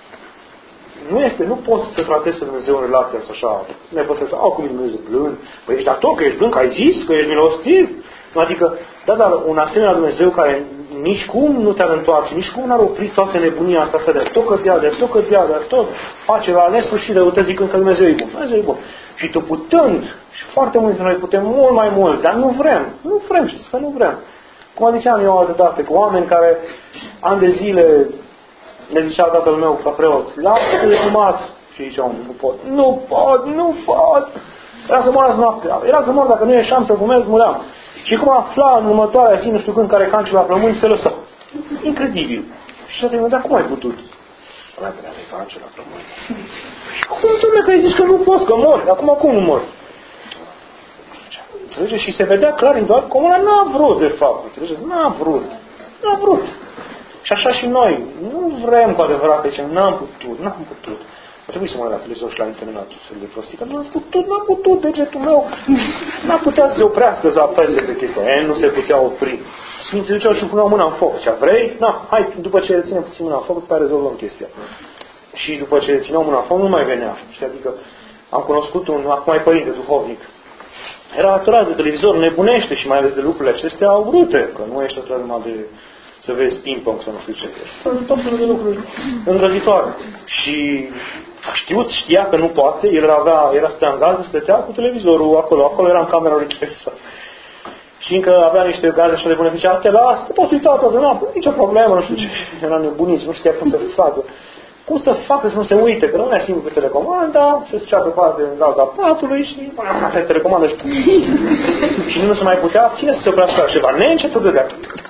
nu poți să tratezi pe Dumnezeu în relația asta așa, nepăsătă, cum e Dumnezeu blând, păi ești actor, că ești blând, că ai zis, că ești milostiv. Adică, dar un asemenea Dumnezeu care nici cum nu te-ar întoarce, nici cum n-ar opri toată nebunia asta, de tot cădea, tot face la nesfârșit răută zicând că Dumnezeu e bun. Dumnezeu e bun. Și tu putând, și foarte mulți dintre noi putem mult mai mult, dar nu vrem, știți că nu vrem. Cum ziceam eu altă dată, cu oameni care ani de zile le zicea tatăl meu ca preot, lasă-te fumat. Și ziceam, nu pot. Era să moară noaptea. Era să mor, dacă nu ieșeam să fumez, muream. Și cum afla în următoarea zi, nu știu când, care cancer la plămâni, se lăsa. Incredibil. Și să dar cum ai putut? Mai putea să-i cancer la plămâni. Și cum înțeleg că ai zis că nu poți, că mori? Acum cum nu mori? Înțelegeți? Și se vedea clar în doar că omul n-a vrut, de fapt. Înțelegeți? N-a vrut. Și așa și noi. Nu vrem cu adevărat, deci n-am putut. A trebuit să mă uit la televizor și la internet de prostii, că n-am putut, degetul meu n-a putea să se oprească să apese pe chestia. Nu se putea opri. Sfinții duceau și puneau mâna în foc. Și vrei? Hai, după ce ținem puțin mâna în foc, după aia rezolvăm chestia. Și după ce țineau mâna în foc, nu mai venea. Și adică am cunoscut acum părinte duhovnic. Era aturat de televizor, nebunește și mai ales de lucrurile acestea urâte, că nu ești aturat numai de să vezi ping-pong sau nu știu ce. Tot felul de lucruri îngrozitoare. Și știa că nu poate, era stătea în gază, stătea cu televizorul acolo era în camera lui televizor. Și încă avea niște gaze așa de bune, zicea, te las, te poți uita toată noaptea, nicio problemă, nu știu ce. Era nebunit, nu știa cum să facă. Cum să facă să nu se uite, că nu ne singur pe telecomanda, se ducea pe parte în alta patului și punea pe telecomanda și nu se mai putea, cine să se oprească ceva? Neîncetul de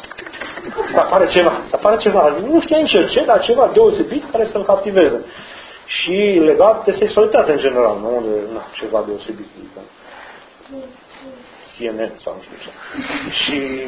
apare ceva, nu știa nici ce, dar ceva deosebit care să-l captiveze. Și legat de sexualitate în general, nu de ceva deosebit. CNN sau nu știu ce. Și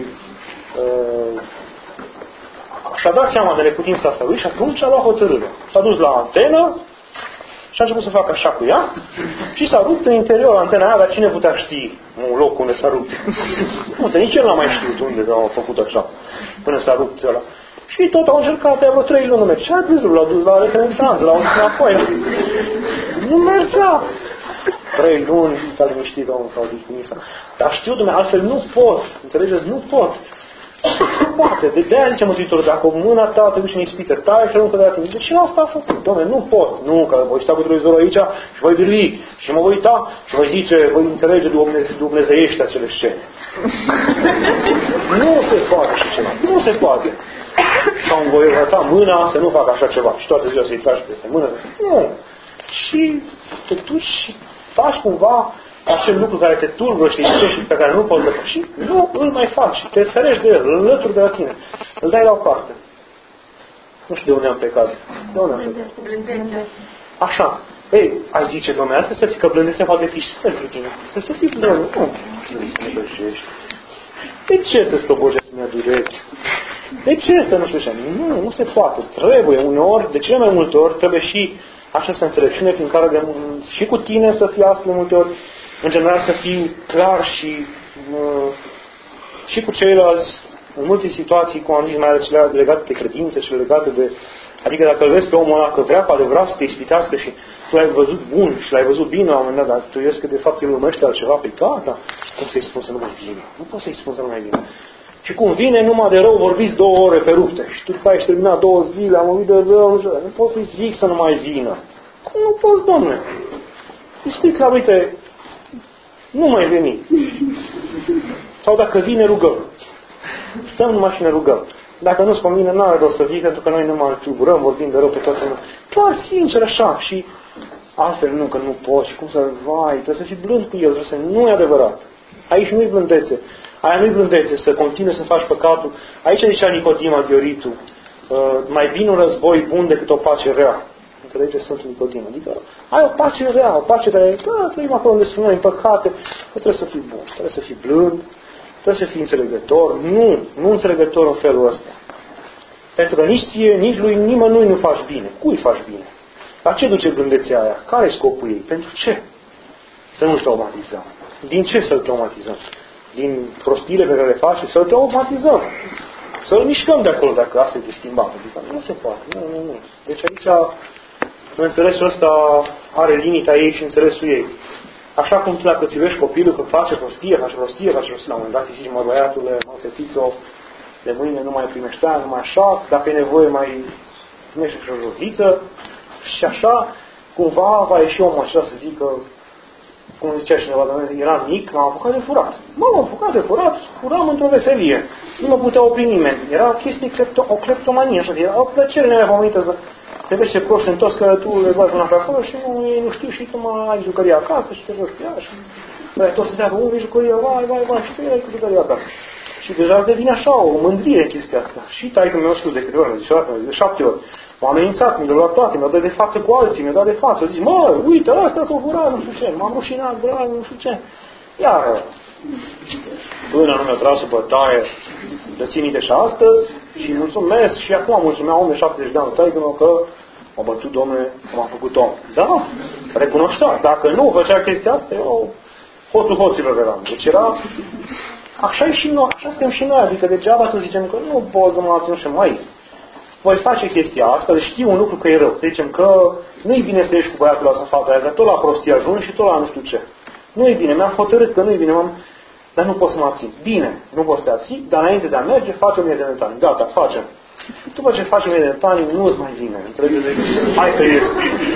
și-a dat seama de neputința asta lui și atunci a luat hotărâre. S-a dus la antenă și a început să facă așa cu ea și s-a rupt în interior antena aia, dar cine putea ști un loc unde s-a rupt? Nici el n-a mai știut unde au făcut așa, până s-a rupt ăla. Și tot au încercat, vreo 3 luni merge. Și a dus, l-au dus la reprezentant, l-au dus înapoi. Nu mergea. 3 luni, s-a liniștit omul sau difinisa. Dar știu, Dumnezeu, altfel nu pot. Înțelegeți? Nu pot. Nu poate. De-aia zice Mântuitorul, dacă mâna ta te duce în ispită, taie și aruncă de la tine. De ce asta a făcut? Doamne, nu pot. Nu, că voi sta cu televizorul aici și voi birui și mă voi uita și voi zice, voi înțelege dumnezeiești acele scene. Nu se poate așa ceva. Nu se poate. Sau îmi voi învăța mâna să nu fac așa ceva și toată ziua să-i tragi peste mână. Nu. Și te duci și faci cumva acel lucru care te tulbură și pe care nu poți depăși, nu îl mai faci. Te ferești de el, îl lături de la tine. Îl dai la o parte. Nu știu de unde am plecat. De unde am plecat? Așa. Ei, ai zice, Doamne, trebuie să fii, că blândețea poate fi și pentru tine. Să fii blând. Nu. Nu băjești. De ce să slobojesc mi-a dureri? De ce să nu știu ce? Nu se poate. Trebuie uneori, de cele mai multe ori, trebuie și această înțelepciune prin care și cu tine să fii astfel multe ori, în general să fii clar și cu ceilalți, în multe situații, cum am zis, mai ales cele legate de credință, cele legate de... Adică dacă îl vezi pe omul ăla că vrea cu adevărat să te ispitească și tu l-ai văzut bun și l-ai văzut bine la un moment dat, dar tu vezi că de fapt el urmărește altceva, pe gata, cum să-i spun să nu mai vină? Nu poți să-i spun să nu mai vină. Și cum vine, numai de rău vorbiți 2 ore pe rupte. Și tu după aia ești terminat 2 zile, am vorbit de rău, nu poți să-i zic să nu mai vină. Cum nu poți, Dom'le? Îi spui clar, uite, nu mai veni. Sau dacă vine, rugăm. Stăm numai și ne rugăm. Dacă nu-ți convine, n-are rost să vii, pentru că noi nu mai tulburăm, vorbim de rău pe toată lumea. Clar, sincer, așa. Și altfel nu, că nu poți. Și cum să vai, trebuie să fii blând cu el. Nu e adevărat. Aici nu-i blândețe. Aia nu-i blândețe, să continui să faci păcatul. Aici zicea Nicodim Aghioritu, mai bine un război bun decât o pace rea. Înțelege Sfântul Nicodim. Adică ai o pace rea, o pace de trăim acolo unde sunt noi în păcate, trebuie să fii bun, trebuie să fii blând, trebuie să fii înțelegător. Nu înțelegător în felul ăsta. Pentru că nici ție, nici lui, nimănui nu faci bine. Cui faci bine? La ce duce blândețea aia? Care e scopul ei? Pentru ce? Să nu-l traumatizăm. Din ce să-l traumatizăm? Din prostiile pe care le faci, să-l traumatizăm. Să-l mișcăm de acolo, dacă asta e de schimbat. Adică nu se poate. Nu. Deci aici, înțelesul ăsta are limita ei și înțelesul ei. Așa cum tu dacă ți iubești copilul, că face prostie, la un moment dat îi zici, mă băiatule, mă fetițo, de mâine nu mai primești aia, numai așa, dacă e nevoie mai primești și o joviță, și așa, cumva va ieși omul acela să zică, cum zicea cineva, eram mic, m-am apucat de furat. M-am apucat de furat, furam într-o veselie. Nu mă putea opri nimeni. Era chestie, o cleptomanie, așa, era o plăcere neapămânită să te vezi ce proști în toți, că tu le bagi una pe acolo și nu știu și tu mai ai jucăria acasă și te joci pe ea și toți se deagă, unde e jucăria, vai, și tu erai cu jucăria acasă. Și deja devine așa o mândrie chestia asta. Și taică mi-a spus de câte ori, de 7 ori. M-a amenințat, mi-a luat toate, mi-a dat de față cu alții, mi-a dat de față. Zic, mă, uite, ăsta s-o furat, nu știu ce, m-am rușinat, nu știu ce. Iar, până nu mi-a tras o bătaie, de țin minte și astăzi, și mulțumesc, și acum mulțumea om de 70 de ani, taică-mă că m-a bătut, Dom'le, că m-a făcut om. Da, recunoștea. Dacă nu făcea chestia asta, eu hoțul hoților eram. Deci era... Așa e și noi, așa suntem și noi, adică degeaba tu zicem că nu poți să mă atunci și mai voi face chestia asta, deci știu un lucru că e rău. Să zicem că nu-i bine să ieși cu băiatul ăsta în fata aia, că tot la prostie ajungi și tot la nu știu ce. Nu-i bine, mi-am hotărât că nu-i bine, dar nu pot să mă abțin. Bine, nu poți să te abții, dar înainte de a merge, faci 1000 de metani. Gata, facem. După ce faci 1000 de metani, nu-ți mai vine. Înțelegeți? Hai să ies.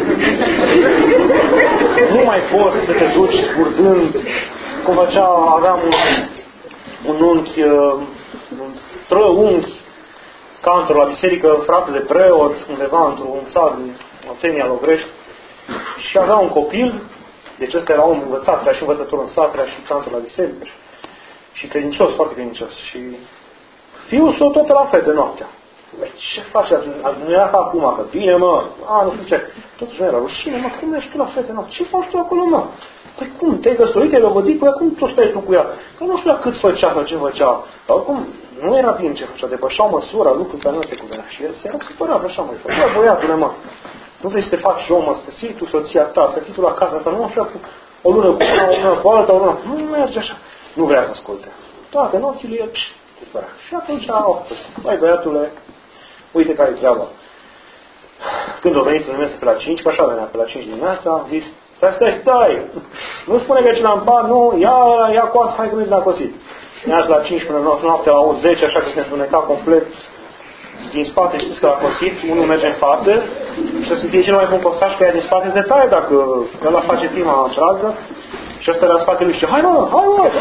Nu mai poți să te duci urdând, cum făcea, aveam un unchi, un străunchi, cantor la biserică, frate de preot, undeva într-un sat din Otenia Lovrești, și avea un copil, deci ăsta era om învățat, era și învățător în sat, era și cantor la biserică, și credincios, foarte credincios. Și fiul s-o tot la fete noaptea. Ce faci atunci? Nu era ca acum, că bine, mă, nu știu ce. Totuși nu era rușine, mă, cum ești tu la fete noaptea? Ce faci tu acolo, mă? Păi cum, te-ai găstorit, te-ai lovădit cu ea, cum tu stai tu cu ea? Că nu știu la cât făcea sau ce făcea. Dar oricum, nu era bine ce făcea, depășeau măsura, lucruri care nu se cuvenea. Și el se era supărat așa, mă, făcea, băiatule, mă, nu vrei să te faci om, să fii tu soția ta, să fii tu la casa ta, nu așa cu o lună bună, o lună cu alta, o lună, nu merge așa. Nu vrea să asculte. Toate nopțile, el, te spăra. Și atunci, băi, băiatule, uite care e treaba. Când o venit să pe la 5, că așa venea, pe la 5 dimineața, am zis, Stai! Nu spune că cine am par, nu, ia coasă, hai că mergi la cosit. Ia la 5 până noaptea la 10, așa că se întuneca complet din spate, știți că la cosit, unul merge în față și o să fie cel mai bun cosaș că ea din spate se taie dacă ăla face prima cealaltă și ăsta la spate lui zice, hai mă!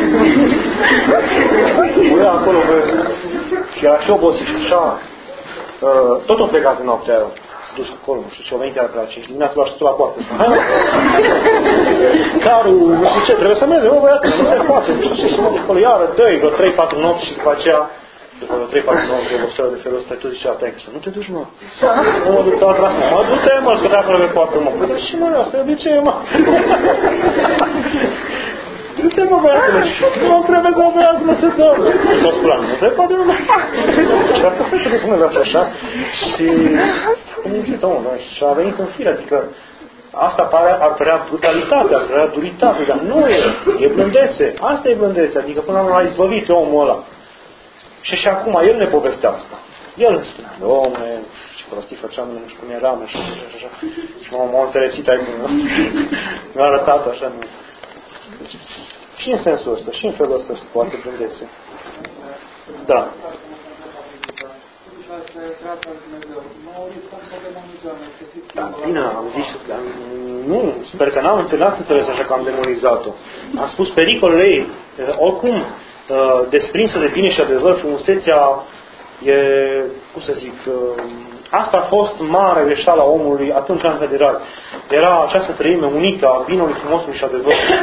Uia acolo, bă, și era și obosit și așa, tot o plecat în noaptea aia. Dus acolo, nu știu ce, o venit iar pe la 5 dimineața, l-a știut la poartă. Hai mă! Carul, nu știu ce, trebuie să merge, mă băiatul, nu se poate, nu știu ce, și mă de acolo, iară, dă-i, vreo 3-4 nopți și după aceea, după 3-4 nopți, de oboseală de felul ăsta, tu zicea, taică să nu te duci, mă. Nu mă duc, te-a tras, mă, du-te, mă, scădea acolo pe poartă, mă. Păi, și mă, asta e obicei, mă. Du-te, mă, băiatule, și nu trebuie să mă băiatule să dorme. Tot plan, nu se poate, mă. Și asta fete de până la așa, și a mințit omul, și a venit în fire, adică asta ar părea brutalitate, ar părea duritate, dar nu e blândețe. Asta e blândețe, adică până l-a izbăvit omul ăla. Și acum el ne povestea asta. El îmi spunea, Doamne, ce prostii făceam, nu știu cum eram, și așa. Și m-am înțelepțit aici, mi-a arătat așa. Și în sensul ăsta, și în felul ăsta se poate blândețe. Da. Da, bine, am zis, nu, sper că n-am înțeles așa că am demonizat-o. Am spus pericolele ei, oricum, desprinsă de bine și adevăr, frumusețea e, cum să zic, asta a fost mare greșeala omului atunci în federal. Era această treime unită a binului, frumosului și adevărului.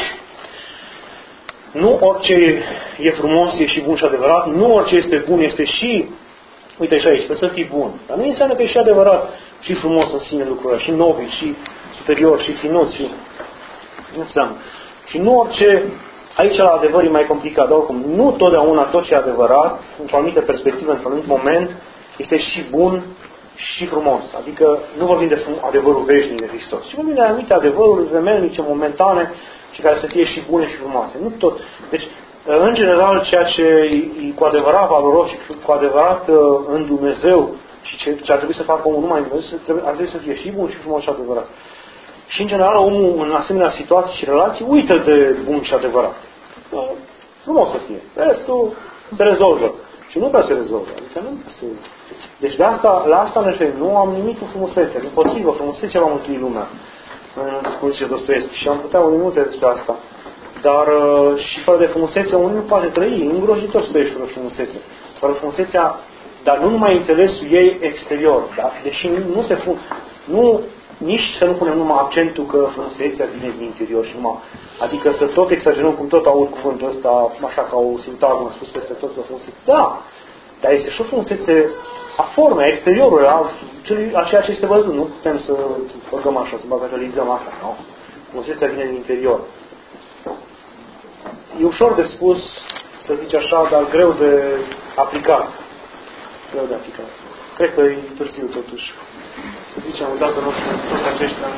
Nu orice e frumos, e și bun și adevărat, nu orice este bun este și, uite și aici, trebuie să fii bun. Dar nu înseamnă că e și adevărat și frumos în sine lucrurile, și nobil, și superior, și finuț, și nu înseamnă. Și nu orice, aici la adevăr e mai complicat, dar oricum, nu totdeauna tot ce e adevărat, într-o anumită perspectivă, într-un anumit moment, este și bun și frumos. Adică nu vorbim de adevărul veșnic de Hristos, ci vorbim de anumite adevăruri vremelnice, momentane, și care să fie și bune și frumoase. Nu tot. Deci, în general, ceea ce e cu adevărat valoros și cu adevărat în Dumnezeu și ce ar trebui să facă omul numai în Dumnezeu, ar trebui să fie și bun și frumos și adevărat. Și, în general, omul, în asemenea situații și relații, uită de bun și adevărat. Frumos să fie. Restul se rezolvă. Și nu prea se rezolvă. Adică nu prea se... Deci de asta, la asta ne referim. Nu am nimic cu frumusețea. Împotrivă, frumusețea va mântui lumea. În discuție Dostoevski. Și am putea unii multe despre asta. Dar și fără de frumusețe, unul nu poate trăi. E îngrozitor să trăiești fără frumusețe. Fără frumusețea, dar nu numai înțelesul ei exterior. Da? Deși nu se pun... Nu, nici să nu punem numai accentul că frumusețea vine din interior și numai... Adică să tot exagerăm, cum tot aud cuvântul ăsta, așa ca o sintagmă, am spus peste tot că frumusețe. Da! Dar este și o frumusețe a formei, a exteriorului, a ceea ce este văzut. Nu putem să băgăm așa, să bagatelizăm asta, nu? Frumusețea vine din interior. E ușor de spus, să zici așa, dar greu de aplicat. Greu de aplicat. Cred că e târziu totuși. Să zicem, odată nostru, toți aceștia.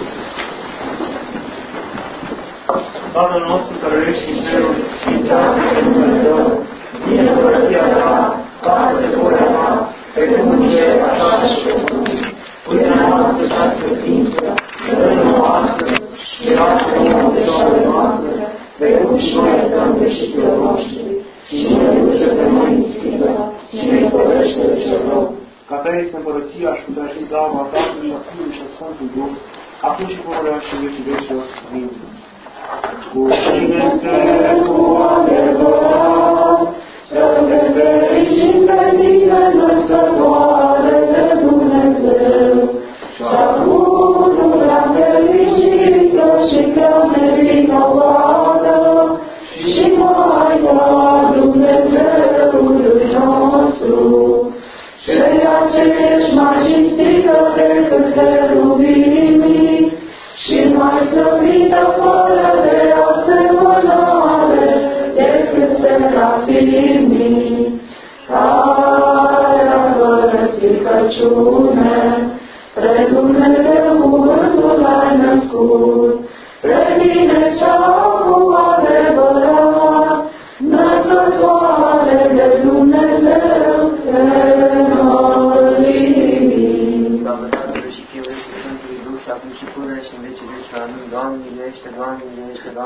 Tatăl nostru care ești în cerul, sfințească numele Tău, vine împărăția Ta, facă-se voia Ta, precum în cer, așa și pe pământ. Pâinea noastră cea sfântință, dă-ne nouă astăzi și iartă nouă greșelile noastre, precum și noi iertăm greșiților noștri, și nu ne duce pe noi în ispită, ci ne izbăvește de cel rău. Ca Ta este împărăția și puterea și slava Tatălui și a Fiului și a Sfântului Duh, acum și pururea și vecii vecilor. Amin. Cu cine se cu adevărat, să ne fericim pe tine, născătoare de Dumnezeu, și-a pururea fericită și prea meritată, și Maica Dumnezeului nostru, ceea ce ești mai cinstită decât heruvimii, și mai slăvită fără de asemănare decât serafimii, care a părăsit căciune, pre Dumnezeu cuvântul ai născut, pre tine cea cu adevărat, născătoare de Dumnezeu înălțimii. Slavă Tatălui și Fiului și Sfântului Duh, și acum și pururea și în vecii veci. Amin.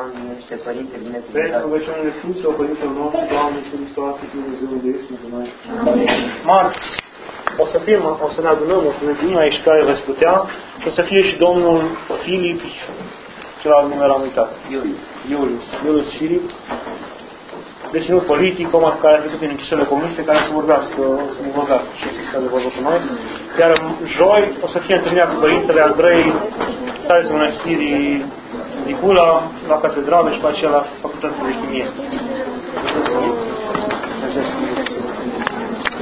niște părinte Pentru binecuvântați. rugăciunile Sfinților Părintelor noștri, Doamne Iisus Hristos, Dumnezeu de Iisus pentru noi. Marți o să ne adunăm, o să ne venim aici care veți putea și o să fie și domnul Filip, celălalt nume l-am uitat. Iulius Filip, deținut politic, om care a trecut prin închisorile comuniste, care să ne vorbească și să ne vorbă cu noi. Iar joi o să fie întâlnirea cu Părintele Andrei, starețul Mănăstirii Dicula, la catedrală și pe aceea la Facultatea de Chimie.